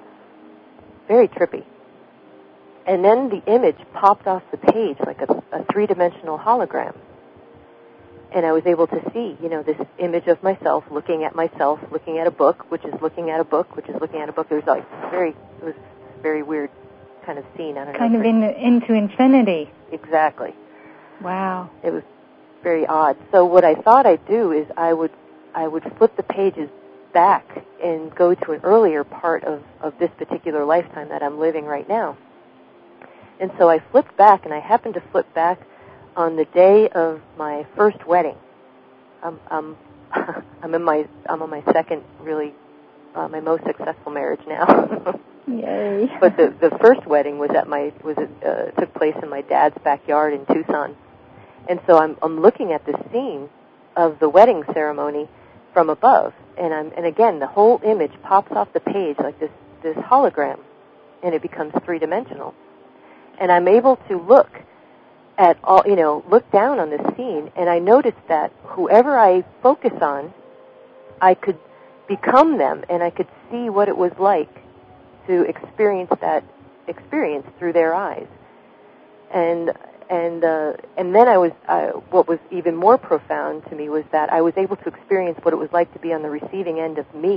Very trippy. And then the image popped off the page like a, a three-dimensional hologram. And I was able to see, you know, this image of myself looking at myself, looking at a book, which is looking at a book, which is looking at a book. It was like very, it was a very weird kind of scene. I don't kind know. Kind of in, into infinity. Exactly. Wow. It was very odd. So what I thought I'd do is I would I would flip the pages back and go to an earlier part of, of this particular lifetime that I'm living right now. And so I flipped back, and I happened to flip back on the day of my first wedding. I'm I'm, I'm in my I'm on my second really uh, my most successful marriage now. Yay! But the the first wedding was at my was uh, took place in my dad's backyard in Tucson. And so I'm I'm looking at this scene of the wedding ceremony from above, and I'm and again the whole image pops off the page like this this hologram, and it becomes three dimensional, and I'm able to look at all you know look down on this scene, and I noticed that whoever I focus on, I could become them, and I could see what it was like to experience that experience through their eyes, and. And uh, and then I was uh, what was even more profound to me was that I was able to experience what it was like to be on the receiving end of me.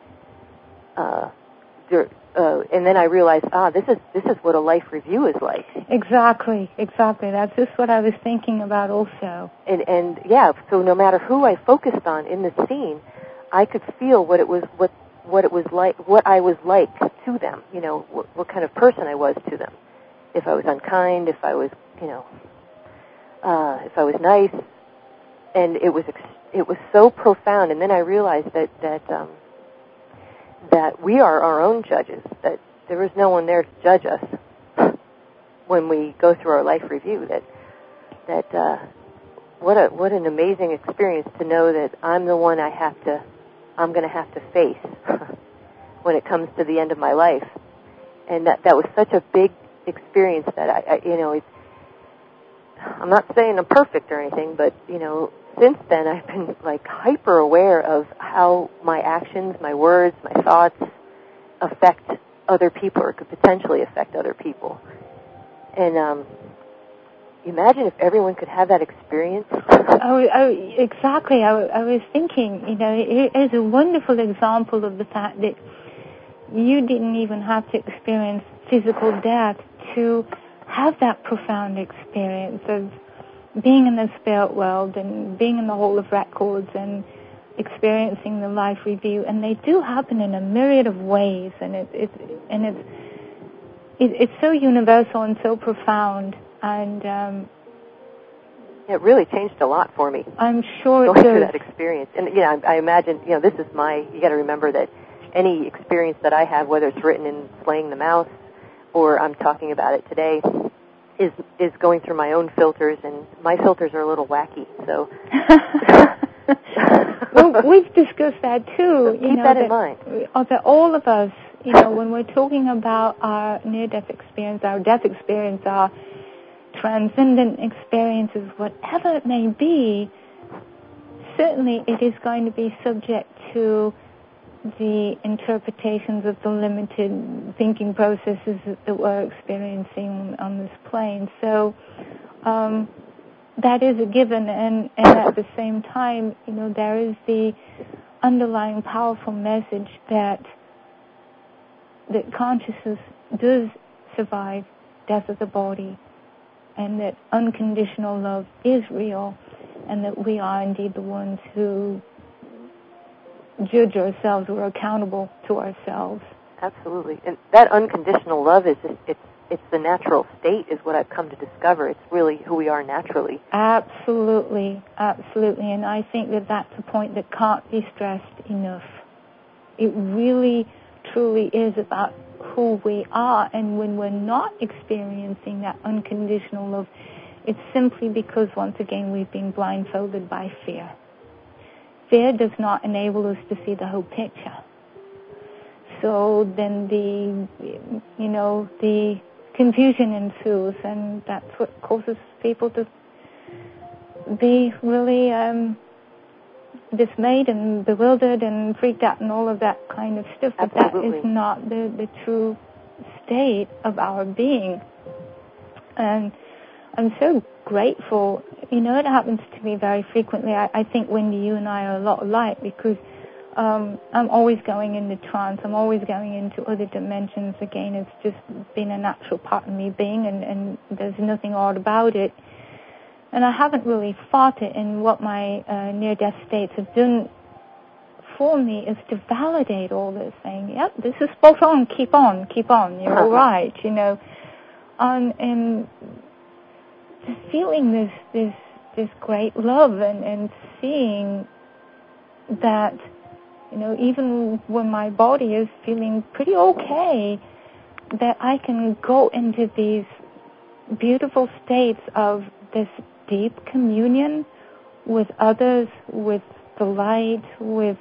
Uh, there, uh, and then I realized, ah, this is this is what a life review is like. Exactly, exactly. That's just what I was thinking about also. And and yeah, so no matter who I focused on in the scene, I could feel what it was what what it was like, what I was like to them. You know, what, what kind of person I was to them. If I was unkind, if I was, you know, uh, if I was nice, and it was ex- it was so profound. And then I realized that that um, that we are our own judges. That there is no one there to judge us when we go through our life review. That that uh, what a what an amazing experience to know that I'm the one I have to I'm going to have to face when it comes to the end of my life, and that that was such a big experience that I, I you know, it's, I'm not saying I'm perfect or anything, but, you know, since then I've been, like, hyper aware of how my actions, my words, my thoughts affect other people or could potentially affect other people. And um, imagine if everyone could have that experience. Oh, oh exactly. I, I was thinking, you know, it is a wonderful example of the fact that you didn't even have to experience physical death to have that profound experience of being in the spirit world and being in the Hall of Records and experiencing the life review. And they do happen in a myriad of ways, and it, it and it's it, it's so universal and so profound, and um, it really changed a lot for me. I'm sure going it through does. that experience. And you know, I, I imagine you know this is my. You got to remember that any experience that I have, whether it's written in Slaying the Mouse or I'm talking about it today, is is going through my own filters, and my filters are a little wacky. So, well, we've discussed that too. So you keep know, that in that, mind. That all of us, you know, when we're talking about our near-death experience, our death experience, our transcendent experiences, whatever it may be, certainly it is going to be subject to the interpretations of the limited thinking processes that we're experiencing on this plane. So um, that is a given, and, and at the same time, you know, there is the underlying powerful message that that consciousness does survive death of the body, and that unconditional love is real, and that we are indeed the ones who judge ourselves, we're accountable to ourselves. Absolutely. And that unconditional love is, it's it's the natural state, is what I've come to discover. It's really who we are naturally. Absolutely, absolutely. And I think that that's a point that can't be stressed enough. It really, truly is about who we are. And when we're not experiencing that unconditional love, it's simply because, once again, we've been blindfolded by fear. Fear does not enable us to see the whole picture. So then the, you know, the confusion ensues, and that's what causes people to be really um, dismayed and bewildered and freaked out and all of that kind of stuff. But Absolutely. that is not the, the true state of our being. And I'm so grateful. You know, it happens to me very frequently. I, I think, Wendy, you and I are a lot alike, because Um, I'm always going into trance. I'm always going into other dimensions. Again, it's just been a natural part of me being, and, and there's nothing odd about it. And I haven't really fought it, and what my uh, near-death states have done for me is to validate all this, saying, yep, this is spot on, keep on, keep on, you're all right, you know. Um, and just feeling this, this, this great love, and, and seeing that, you know, even when my body is feeling pretty okay, that I can go into these beautiful states of this deep communion with others, with the light, with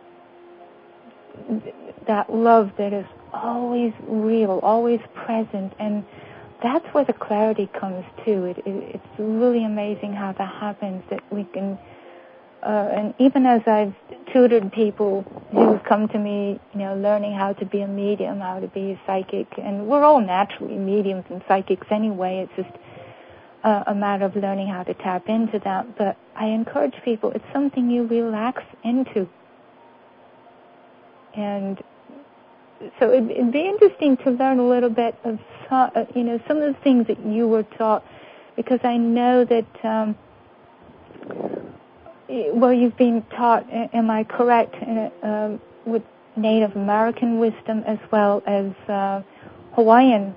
that love that is always real, always present. And that's where the clarity comes too. It, it, it's really amazing how that happens, that we can... Uh, and even as I've tutored people who come to me, you know, learning how to be a medium, how to be a psychic, and we're all naturally mediums and psychics anyway. It's just uh, a matter of learning how to tap into that. But I encourage people, it's something you relax into. And so it'd, it'd be interesting to learn a little bit of, uh, you know, some of the things that you were taught, because I know that... Um, Well, you've been taught, am I correct, uh, with Native American wisdom as well as uh, Hawaiian.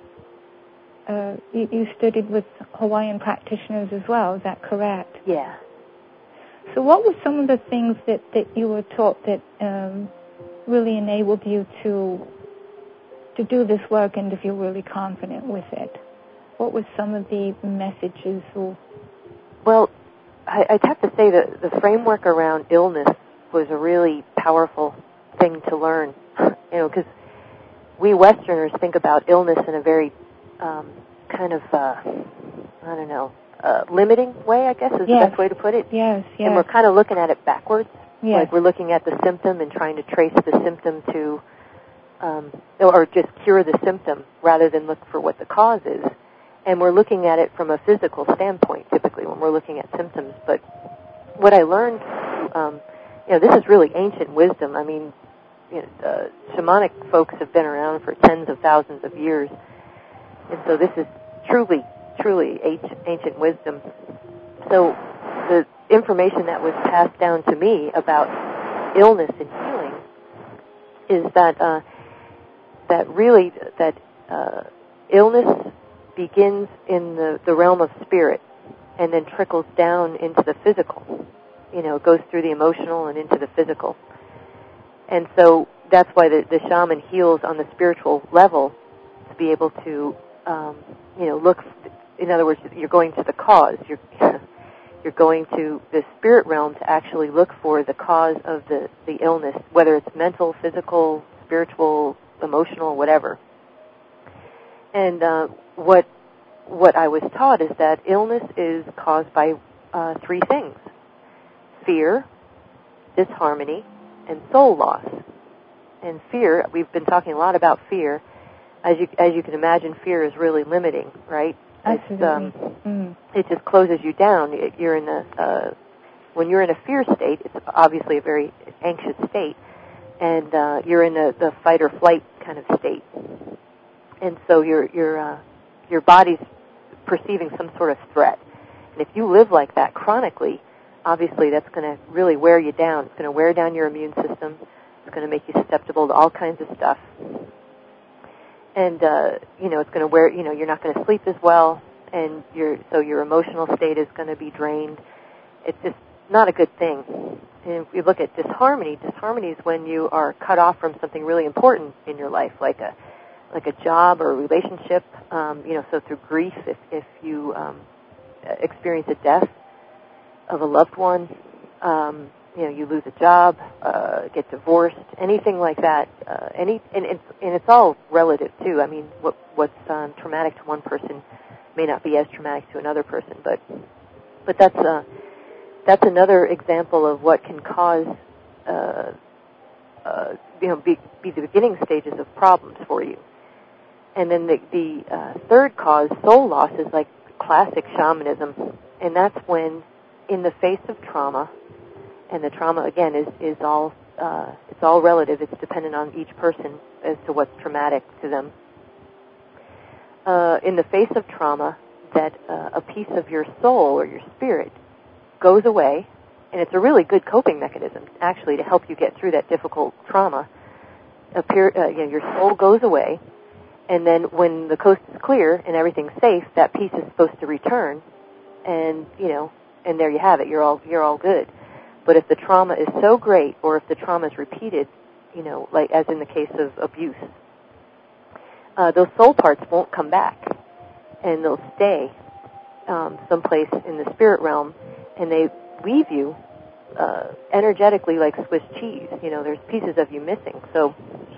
Uh, you, you studied with Hawaiian practitioners as well, is that correct? Yeah. So what were some of the things that, that you were taught that um, really enabled you to to do this work and to feel really confident with it? What were some of the messages? Or... Well, I, I'd have to say that the framework around illness was a really powerful thing to learn, you know, because we Westerners think about illness in a very um, kind of, uh, I don't know, uh, limiting way, I guess is yes. the best way to put it. Yes, yes. And we're kind of looking at it backwards. Yes. Like we're looking at the symptom and trying to trace the symptom to, um, or just cure the symptom rather than look for what the cause is. And we're looking at it from a physical standpoint, typically, when we're looking at symptoms. But what I learned, um, you know, this is really ancient wisdom. I mean, you know, uh, shamanic folks have been around for tens of thousands of years. And so this is truly, truly ancient, ancient wisdom. So the information that was passed down to me about illness and healing is that, uh, that really, that uh, illness begins in the, the realm of spirit and then trickles down into the physical. You know, it goes through the emotional and into the physical. And so that's why the, the shaman heals on the spiritual level, to be able to, um, you know, look, in other words, you're going to the cause. You're, you're going to the spirit realm to actually look for the cause of the, the illness, whether it's mental, physical, spiritual, emotional, whatever. And uh, what what I was taught is that illness is caused by uh, three things: fear, disharmony, and soul loss. And fear, we've been talking a lot about fear. As you as you can imagine, fear is really limiting, right? Absolutely. It's, um, mm. It just closes you down. You're in a uh, when you're in a fear state, it's obviously a very anxious state. and uh, you're in a, the fight or flight kind of state, and so your your uh, your body's perceiving some sort of threat. And if you live like that chronically, obviously that's going to really wear you down. It's going to wear down your immune system. It's going to make you susceptible to all kinds of stuff. And, uh, you know, it's going to wear, you know, you're not going to sleep as well, and your so your emotional state is going to be drained. It's just not a good thing. And if you look at disharmony, disharmony is when you are cut off from something really important in your life, like a like a job or a relationship. Um, you know, so through grief, if, if you um, experience a death of a loved one, um, you know, you lose a job, uh, get divorced, anything like that. Uh, any and it's and it's all relative too. I mean, what what's um, traumatic to one person may not be as traumatic to another person, but but that's uh, that's another example of what can cause uh, uh, you know be, be the beginning stages of problems for you. And then the the uh, third cause, soul loss, is like classic shamanism, and that's when, in the face of trauma, and the trauma again is is all uh, it's all relative. It's dependent on each person as to what's traumatic to them. Uh, in the face of trauma, that uh, a piece of your soul or your spirit goes away, and it's a really good coping mechanism actually to help you get through that difficult trauma. Appear, uh, you know, your soul goes away, and then when the coast is clear and everything's safe, that piece is supposed to return, and you know, and there you have it. You're all you're all good. But if the trauma is so great, or if the trauma is repeated, you know, like as in the case of abuse, uh, those soul parts won't come back, and they'll stay um, someplace in the spirit realm, and they leave you uh, energetically like Swiss cheese. You know, there's pieces of you missing. So,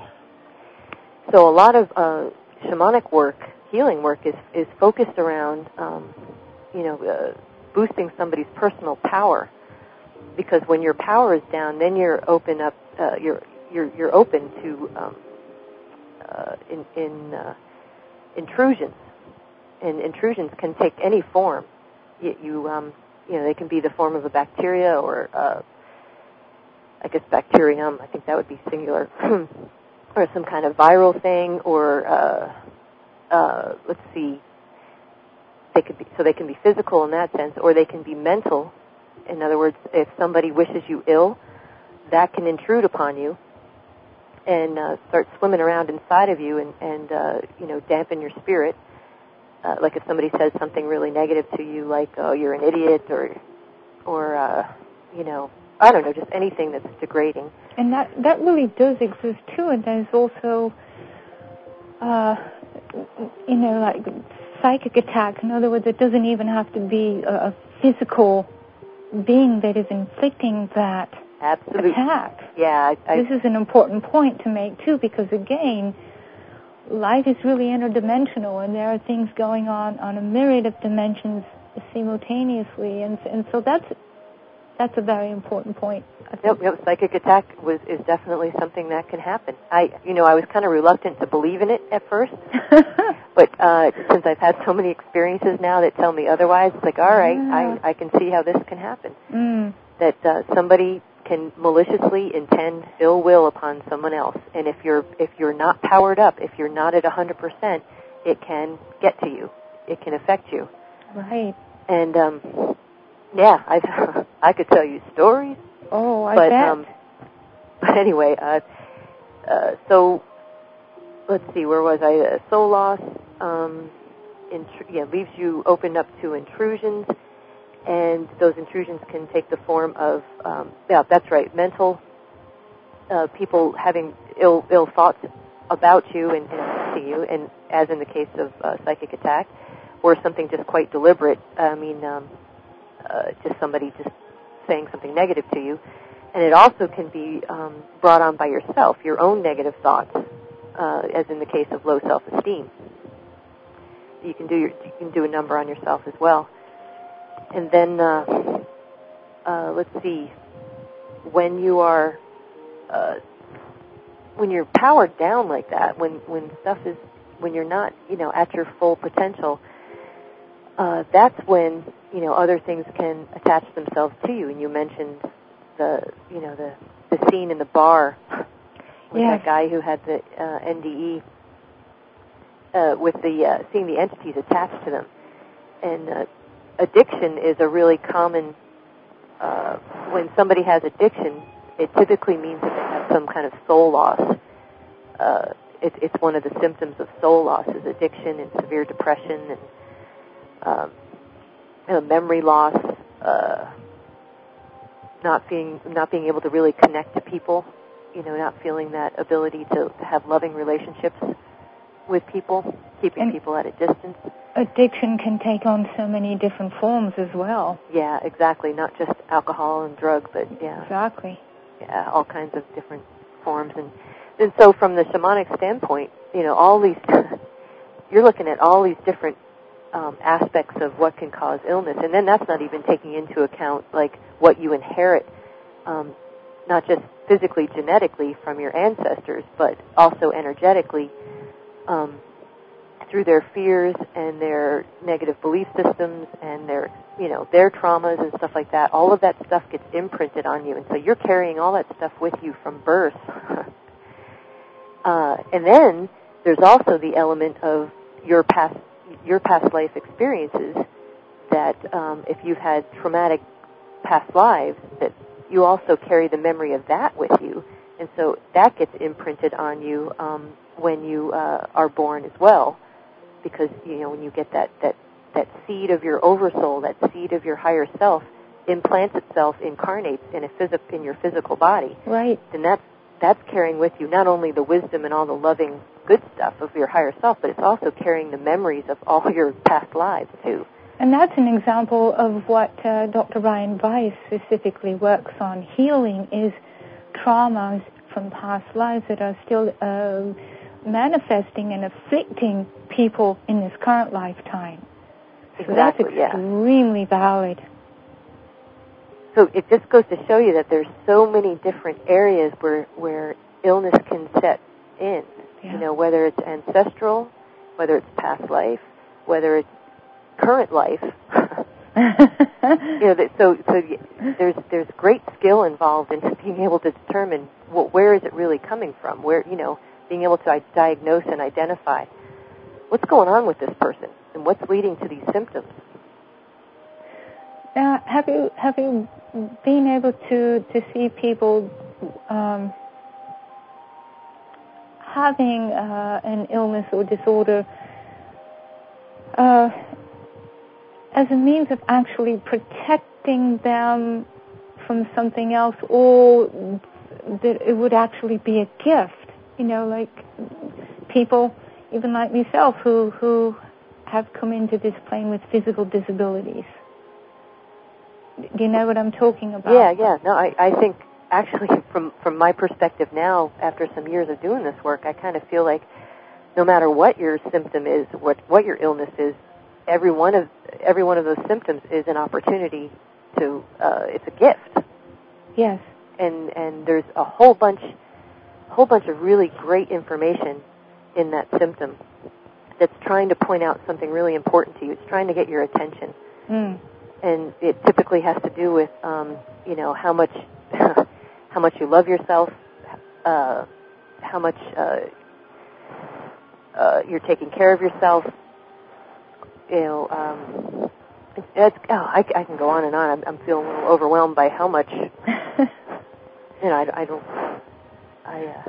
so a lot of uh, shamanic work, healing work, is is focused around, um, you know, uh, boosting somebody's personal power. Because when your power is down, then you're open up. Uh, you're you're you're open to um, uh, in, in uh, intrusions, and intrusions can take any form. You, you um, you know, they can be the form of a bacteria, or uh, I guess bacterium. I think that would be singular, or some kind of viral thing, or uh, uh, let's see. They could be so they can be physical in that sense, or they can be mental. In other words, if somebody wishes you ill, that can intrude upon you and uh, start swimming around inside of you, and, and uh, you know, dampen your spirit. Uh, like if somebody says something really negative to you, like, "Oh, you're an idiot," or, or uh, you know, I don't know, just anything that's degrading. And that that really does exist too. And there's also, uh, you know, like psychic attack. In other words, it doesn't even have to be a, a physical being that is inflicting that Absolutely. attack. Yeah, I, I, this is an important point to make too, because again, life is really interdimensional, and there are things going on on a myriad of dimensions simultaneously, and and so that's that's a very important point. Nope, nope. Psychic attack was is definitely something that can happen. I, you know, I was kind of reluctant to believe in it at first, but uh, since I've had so many experiences now that tell me otherwise, it's like, all right, yeah. I, I can see how this can happen. Mm. That uh, somebody can maliciously intend ill will upon someone else, and if you're if you're not powered up, if you're not at a hundred percent, it can get to you. It can affect you. Right. And um, yeah, I I could tell you stories. Oh, I but, bet. Um, but anyway, uh, uh, so let's see, where was I? Uh, soul loss um, intru- yeah, leaves you open up to intrusions, and those intrusions can take the form of, um, yeah, that's right, mental, uh, people having ill ill thoughts about you and, and to you, and as in the case of uh, psychic attack, or something just quite deliberate. I mean, um, uh, just somebody just saying something negative to you. And it also can be um, brought on by yourself, your own negative thoughts, uh, as in the case of low self-esteem. You can do your, you can do a number on yourself as well. And then, uh, uh, let's see, when you are, uh, when you're powered down like that, when, when stuff is, when you're not, you know, at your full potential, uh, that's when, you know, other things can attach themselves to you. And you mentioned the, you know, the, the scene in the bar with yes. that guy who had the uh, N D E, uh, with the uh, seeing the entities attached to them. And uh, addiction is a really common, uh, when somebody has addiction, it typically means that they have some kind of soul loss. Uh, it, it's one of the symptoms of soul loss is addiction and severe depression and um, you know, memory loss, uh, not being not being able to really connect to people, you know, not feeling that ability to, to have loving relationships with people, keeping and people at a distance. Addiction can take on so many different forms as well. Yeah, exactly. Not just alcohol and drugs, but yeah. Exactly. Yeah, all kinds of different forms. And and so from the shamanic standpoint, you know, all these, you're looking at all these different um, aspects of what can cause illness. And then that's not even taking into account, like, what you inherit, um, not just physically, genetically from your ancestors, but also energetically, um, through their fears and their negative belief systems and their, you know, their traumas and stuff like that. All of that stuff gets imprinted on you, and so you're carrying all that stuff with you from birth. uh, and then there's also the element of your past, your past life experiences. That um, if you've had traumatic past lives, that you also carry the memory of that with you, and so that gets imprinted on you um, when you uh, are born as well. Because, you know, when you get that, that, that seed of your oversoul, that seed of your higher self, implants itself, incarnates in a phys- in your physical body. Right. Then that's, that's carrying with you not only the wisdom and all the loving good stuff of your higher self, but it's also carrying the memories of all your past lives, too. And that's an example of what uh, Doctor Ryan Weiss specifically works on. Healing is traumas from past lives that are still uh, manifesting and afflicting people in this current lifetime. So Exactly, that's extremely yeah. valid. So it just goes to show you that there's so many different areas where where illness can set in. Yeah. You know, whether it's ancestral, whether it's past life, whether it's current life. you know, that, so so there's there's great skill involved in being able to determine, well, where is it really coming from? Where, you know, being able to diagnose and identify what's going on with this person and what's leading to these symptoms. Now, have you have you been able to to see people um, having uh, an illness or disorder uh, as a means of actually protecting them from something else, or that it would actually be a gift? You know, like people, even like myself, who who have come into this plane with physical disabilities. Do you know what I'm talking about? Yeah, yeah. No, I, I think actually from from my perspective now, after some years of doing this work, I kind of feel like no matter what your symptom is, what what your illness is, every one of every one of those symptoms is an opportunity to. Uh, it's a gift. Yes. And and there's a whole bunch, a whole bunch of really great information in that symptom that's trying to point out something really important to you. It's trying to get your attention. Mm. And it typically has to do with, um, you know, how much, how much you love yourself, uh, how much uh, uh, you're taking care of yourself. You know, um, it's, it's, oh, I, I can go on and on. I'm, I'm feeling a little overwhelmed by how much. you know, I, I don't. I. Uh,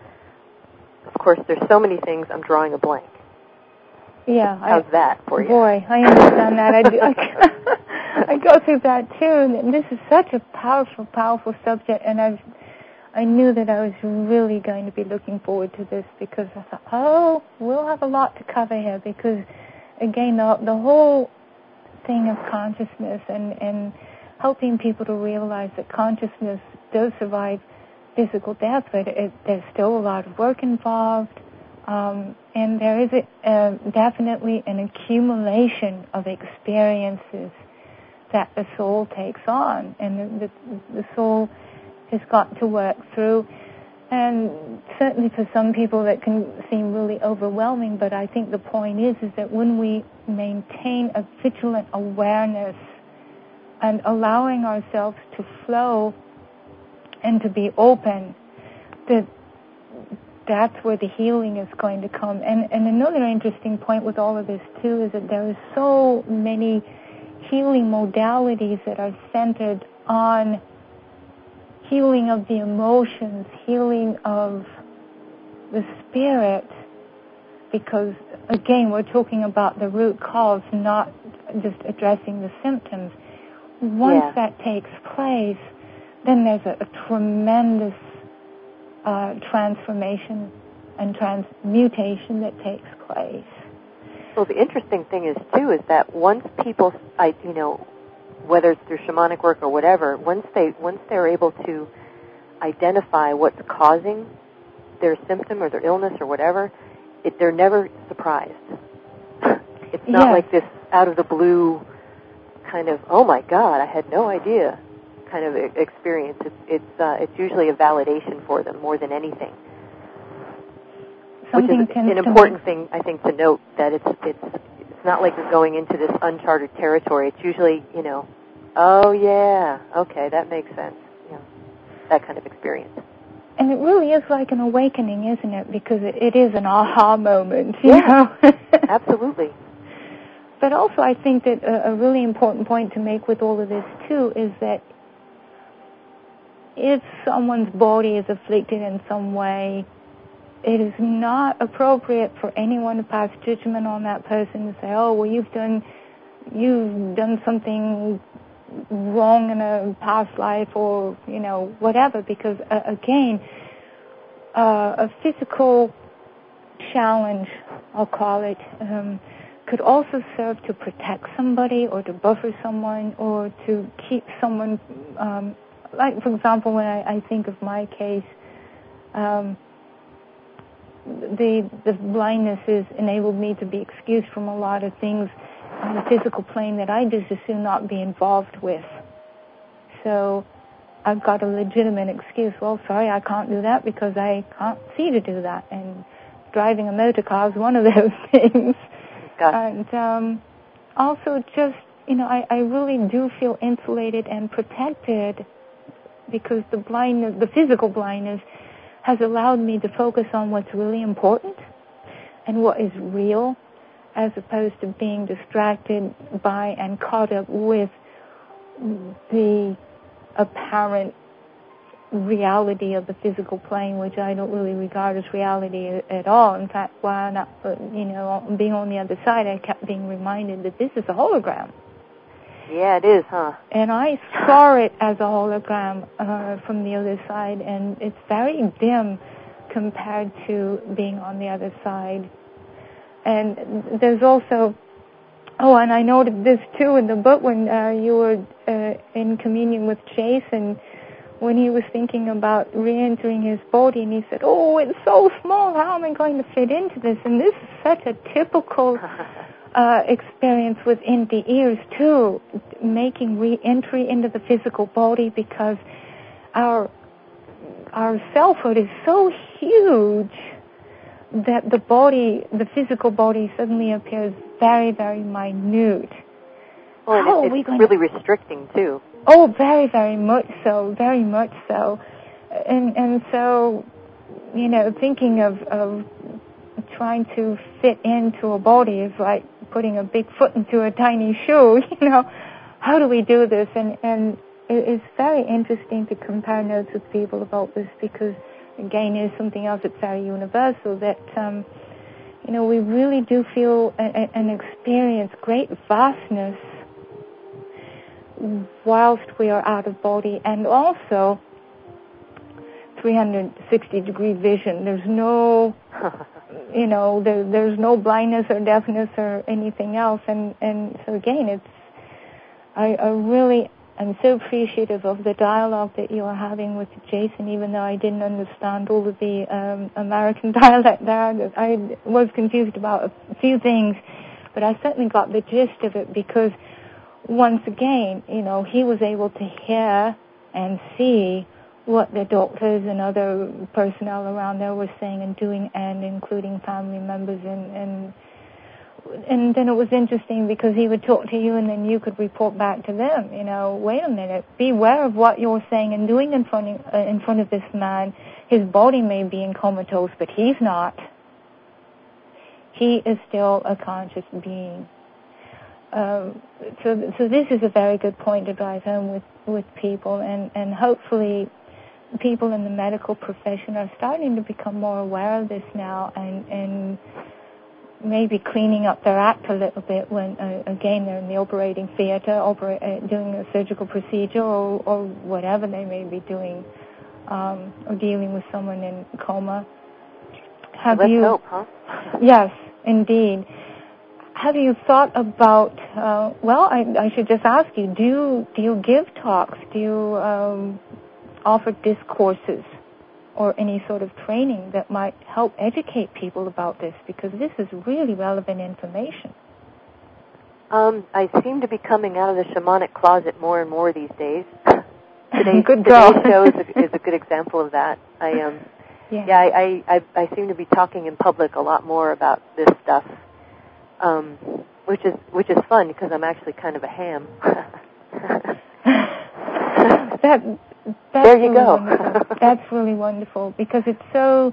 of course, there's so many things. I'm drawing a blank. Yeah. How's I, that for you? Boy, I understand that. I, do, I, I go through that too, and this is such a powerful, powerful subject, and I've, I knew that I was really going to be looking forward to this because I thought, oh, we'll have a lot to cover here because, again, the, the whole thing of consciousness and, and helping people to realize that consciousness does survive physical death, but it, there's still a lot of work involved. Um, and there is a, uh, definitely an accumulation of experiences that the soul takes on, and the, the, the soul has got to work through. And certainly for some people that can seem really overwhelming, but I think the point is, is that when we maintain a vigilant awareness and allowing ourselves to flow and to be open, that that's where the healing is going to come. And, and another interesting point with all of this, too, is that there are so many healing modalities that are centered on healing of the emotions, healing of the spirit, because, again, we're talking about the root cause, not just addressing the symptoms. Once yeah. that takes place, then there's a, a tremendous uh, transformation and transmutation that takes place. Well, the interesting thing is, too, is that once people, I, you know, whether it's through shamanic work or whatever, once they once they're able to identify what's causing their symptom or their illness or whatever, it, they're never surprised. It's not yes. like this out of the blue kind of, oh my God, I had no idea kind of experience. It's it's, uh, it's usually a validation for them more than anything. Something Which is an important thing, I think, to note, that it's it's it's not like you're going into this uncharted territory. It's usually, you know, oh yeah, okay, that makes sense. You know, that kind of experience. And it really is like an awakening, isn't it? Because it, it is an aha moment, you yeah, know? Absolutely. But also I think that a, a really important point to make with all of this, too, is that if someone's body is afflicted in some way, it is not appropriate for anyone to pass judgment on that person and say, oh, well, you've done, you've done something wrong in a past life or, you know, whatever, because, uh, again, uh, a physical challenge, I'll call it, um, could also serve to protect somebody or to buffer someone or to keep someone, um, like, for example, when I, I think of my case, um, the the blindness has enabled me to be excused from a lot of things on the physical plane that I just as soon not be involved with. So I've got a legitimate excuse. Well, sorry, I can't do that because I can't see to do that. And driving a motor car is one of those things. Gotcha. And um, also just, you know, I, I really do feel insulated and protected because the blindness, the physical blindness, has allowed me to focus on what's really important and what is real, as opposed to being distracted by and caught up with the apparent reality of the physical plane, which I don't really regard as reality at all. In fact, while not, you know, being on the other side, I kept being reminded that this is a hologram. Yeah, it is, huh? And I saw it as a hologram uh, from the other side, and it's very dim compared to being on the other side. And there's also, oh, and I noted this too in the book when uh, you were uh, in communion with Jason, when he was thinking about re-entering his body, and he said, oh, it's so small, how am I going to fit into this? And this is such a typical uh, experience within the ears, too, making re-entry into the physical body, because our our selfhood is so huge that the body, the physical body, suddenly appears very, very minute. Well, How and are we it's going really to... restricting, too. Oh, very, very much so, very much so. And and so, you know, thinking of, of trying to fit into a body is like putting a big foot into a tiny shoe, you know. How do we do this? And, and it's very interesting to compare notes with people about this because, again, it's something else that's very universal, that, um, you know, we really do feel a, a, and experience great vastness whilst we are out of body, and also three hundred sixty degree vision. There's no, you know, there, there's no blindness or deafness or anything else. And, and so again, it's, I, I really am so appreciative of the dialogue that you are having with Jason, even though I didn't understand all of the um, American dialect there. I was confused about a few things, but I certainly got the gist of it because once again, you know, he was able to hear and see what the doctors and other personnel around there were saying and doing, and including family members. And, and and then it was interesting because he would talk to you and then you could report back to them, you know, wait a minute, beware of what you're saying and doing in front of, uh, in front of this man. his body may be in comatose, but he's not. He is still a conscious being. Um, so, so this is a very good point to drive home with, with people, and, and hopefully people in the medical profession are starting to become more aware of this now, and, and maybe cleaning up their act a little bit when, uh, again, they're in the operating theater, opera- uh, doing a surgical procedure, or, or whatever they may be doing, um, or dealing with someone in coma. Have Let's you? hope, huh? Yes, indeed. Have you thought about? Uh, well, I, I should just ask you: Do you, do you give talks? Do you um, offer discourses or any sort of training that might help educate people about this? Because this is really relevant information. Um, I seem to be coming out of the shamanic closet more and more these days. Today's, good girl. today's show is a, is a good example of that. I um, yeah, yeah, I, I, I, I seem to be talking in public a lot more about this stuff, um, which is which is fun because I'm actually kind of a ham. that that's there you really go. wonderful. That's really wonderful because it's so,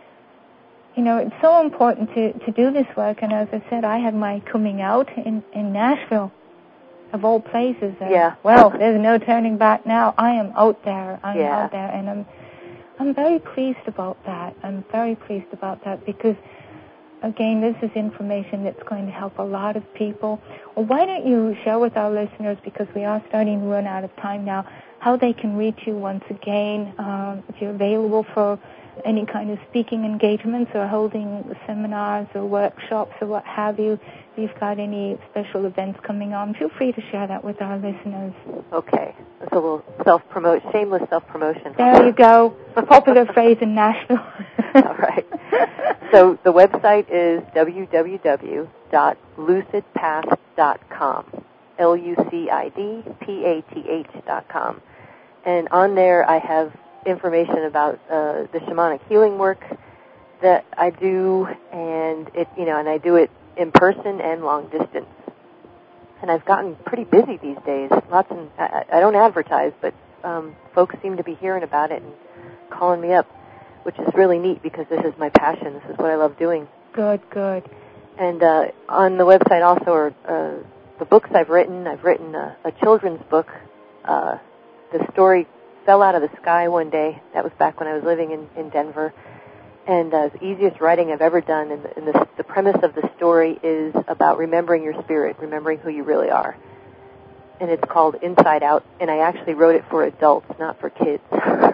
you know, it's so important to, to do this work. And as I said, I had my coming out in, in Nashville, of all places. And, yeah. Well, there's no turning back now. I am out there. I'm yeah. out there, and I'm I'm very pleased about that. I'm very pleased about that because, again, this is information that's going to help a lot of people. Well, why don't you share with our listeners, because we are starting to run out of time now, how they can reach you once again, um, if you're available for any kind of speaking engagements or holding seminars or workshops or what have you. If you've got any special events coming on, feel free to share that with our listeners. Okay. That's a little self-promote, shameless self-promotion. There you go. A popular phrase in Nashville. All right. So the website is w w w dot lucid path dot com, L U C I D P A T H dot com. And on there I have information about uh, the shamanic healing work that I do, and it, you know, and I do it in person and long distance. And I've gotten pretty busy these days. Lots of, I, I don't advertise, but um, folks seem to be hearing about it and calling me up, which is really neat because this is my passion. This is what I love doing. Good, good. And uh, on the website also are uh, the books I've written. I've written a, a children's book. Uh, the story fell out of the sky one day. That was back when I was living in, in Denver. And uh, the easiest writing I've ever done. And, the, and the, the premise of the story is about remembering your spirit, remembering who you really are. And it's called Inside Out. And I actually wrote it for adults, not for kids.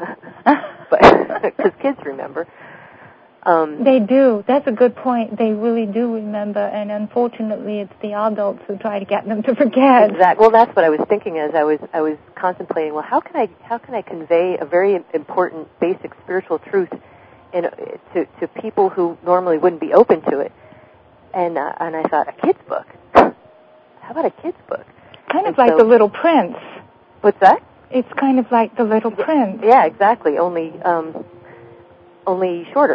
But because kids remember. Um, they do. That's a good point. They really do remember, and unfortunately, it's the adults who try to get them to forget. Exactly. Well, that's what I was thinking as I was I was contemplating. Well, how can I how can I convey a very important basic spiritual truth in, to to people who normally wouldn't be open to it? And uh, and I thought, a kid's book. How about a kid's book? Kind of and like so, The Little Prince. What's that? It's kind of like The Little Prince. Yeah, exactly. Only um, only shorter.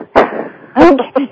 Okay.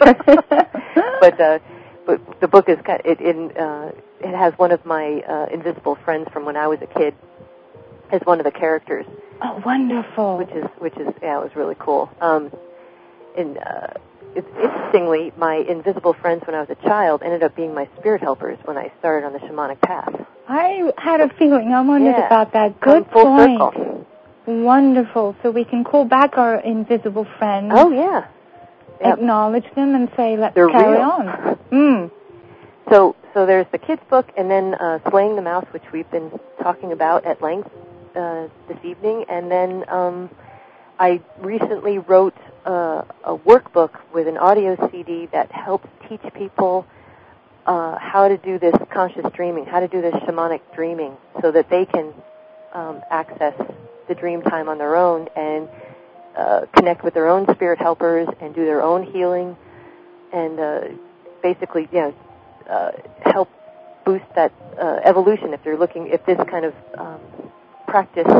but uh, but the book is it in uh, it has one of my uh, invisible friends from when I was a kid as one of the characters. Oh, wonderful! Which is which is yeah, it was really cool. Um, and uh, it's, interestingly, my invisible friends when I was a child ended up being my spirit helpers when I started on the shamanic path. I had a feeling. I wondered yeah. about that. Good Come full point. Circle. Wonderful. So we can call back our invisible friends. Oh yeah. Yep. Acknowledge them and say, let's They're carry real. on. Mm. So, so there's the kids' book, and then uh, Slaying the Mouse, which we've been talking about at length uh, this evening, and then um, I recently wrote uh, a workbook with an audio C D that helps teach people uh, how to do this conscious dreaming, how to do this shamanic dreaming, so that they can um, access the dream time on their own and Uh, connect with their own spirit helpers and do their own healing, and uh, basically, you know, uh, help boost that uh, evolution. If they're looking, if this kind of um, practice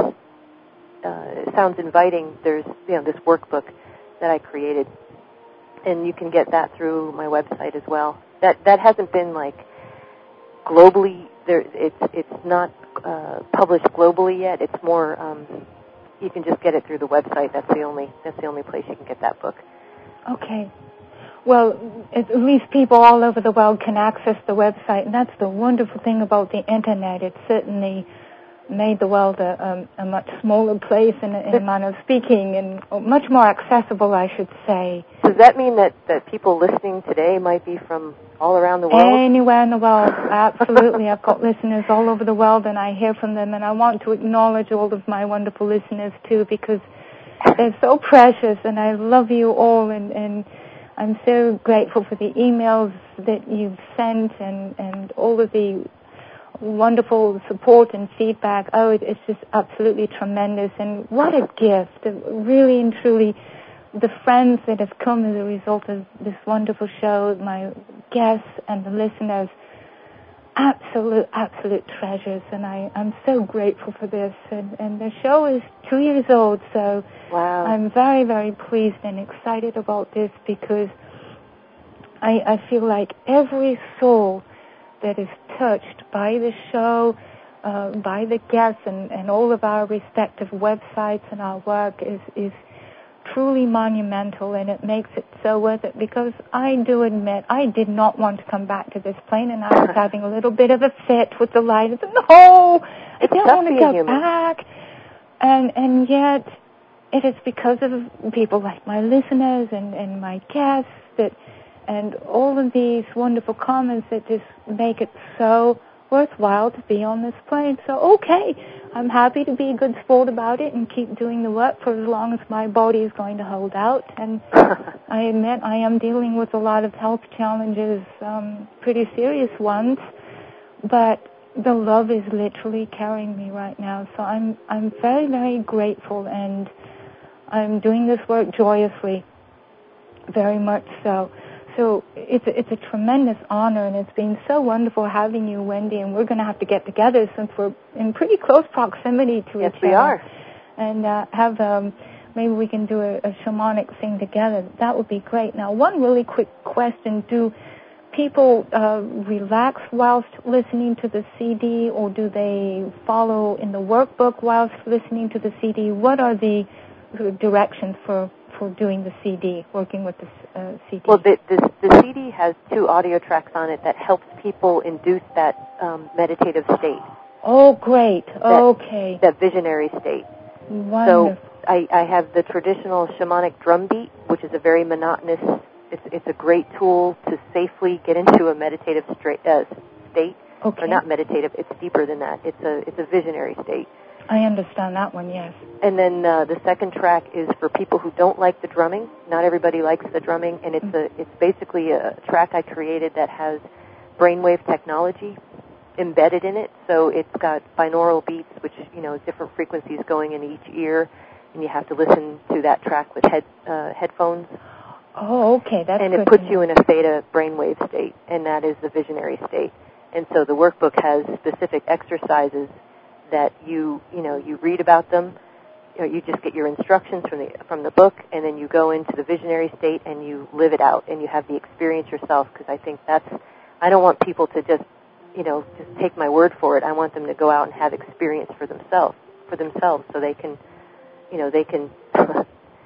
uh, sounds inviting, there's you know this workbook that I created, and you can get that through my website as well. That that hasn't been like globally. There, it's it's not uh, published globally yet. It's more. Um, you can just get it through the website. That's the only that's the only place you can get that book. Okay. Well, at least people all over the world can access the website, and that's the wonderful thing about the Internet. It certainly made the world a, a, a much smaller place in, in a manner of speaking, and much more accessible, I should say. Does that mean that, that people listening today might be from all around the world? Anywhere in the world, absolutely. I've got listeners all over the world, and I hear from them, and I want to acknowledge all of my wonderful listeners, too, because they're so precious, and I love you all, and, and I'm so grateful for the emails that you've sent and, and all of the wonderful support and feedback. Oh, it, it's just absolutely tremendous, and what a gift. Really and truly, the friends that have come as a result of this wonderful show, my guests and the listeners, absolute, absolute treasures, and I, I'm so grateful for this. And, and the show is two years old, so wow. I'm very, very pleased and excited about this, because I, I feel like every soul that is touched by the show, uh, by the guests, and, and all of our respective websites and our work is, is truly monumental, and it makes it so worth it, because I do admit I did not want to come back to this plane, and I was having a little bit of a fit with the light. I said, no, I don't want to go human. back. And, and yet it is because of people like my listeners and, and my guests that and all of these wonderful comments that just make it so worthwhile to be on this plane. So, okay, I'm happy to be a good sport about it and keep doing the work for as long as my body is going to hold out. And I admit I am dealing with a lot of health challenges, um, pretty serious ones, but the love is literally carrying me right now. So I'm I'm very, very grateful, and I'm doing this work joyously, very much so. So it's a, it's a tremendous honor, and it's been so wonderful having you, Wendy, and we're going to have to get together since we're in pretty close proximity to yes, each other. Yes, we are. And uh, have, um, maybe we can do a, a shamanic thing together. That would be great. Now, one really quick question. Do people uh, relax whilst listening to the C D, or do they follow in the workbook whilst listening to the C D? What are the directions for for doing the C D, working with the uh, C D? Well, the, the, the C D has two audio tracks on it that helps people induce that um, meditative state. Oh, great. That, okay. That visionary state. Wonderful. So I, I have the traditional shamanic drum beat, which is a very monotonous, it's, it's a great tool to safely get into a meditative straight, uh, state. Okay. Or not meditative, it's deeper than that. It's a, it's a visionary state. I understand that one, yes. And then uh, the second track is for people who don't like the drumming. Not everybody likes the drumming, and it's mm-hmm. a it's basically a track I created that has brainwave technology embedded in it. So it's got binaural beats, which, you know, different frequencies going in each ear, and you have to listen to that track with head uh, headphones. Oh, okay, that's and good. And it puts you in a theta brainwave state, and that is the visionary state. And so the workbook has specific exercises that you, you know, you read about them, or you just get your instructions from the from the book, and then you go into the visionary state and you live it out, and you have the experience yourself. Because I think that's, I don't want people to just, you know, just take my word for it. I want them to go out and have experience for themselves, for themselves, so they can, you know, they can. uh,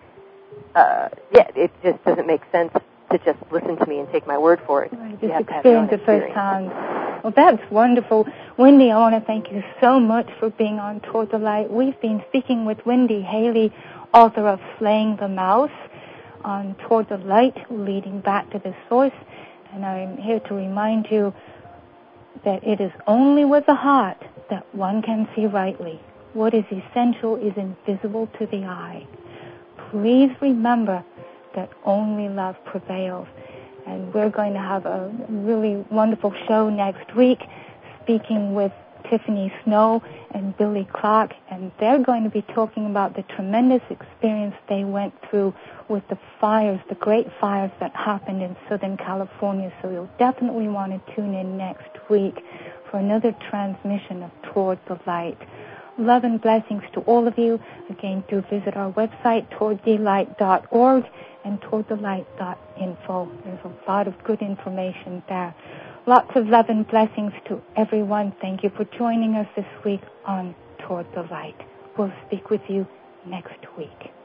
yeah, it just doesn't make sense to just listen to me and take my word for it. Right, just you have experience to have your own it firsthand. Well, that's wonderful. Wendy, I want to thank you so much for being on Toward the Light. We've been speaking with Wendy Haley, author of Slaying the Mouse, on Toward the Light, leading back to the source. And I'm here to remind you that it is only with the heart that one can see rightly. What is essential is invisible to the eye. Please remember that only love prevails. And we're going to have a really wonderful show next week, speaking with Tiffany Snow and Billy Clark, and they're going to be talking about the tremendous experience they went through with the fires, the great fires that happened in Southern California. So you'll definitely want to tune in next week for another transmission of Toward the Light. Love and blessings to all of you. Again, do visit our website, toward the light dot org and toward the light dot info. There's a lot of good information there. Lots of love and blessings to everyone. Thank you for joining us this week on Toward the Light. We'll speak with you next week.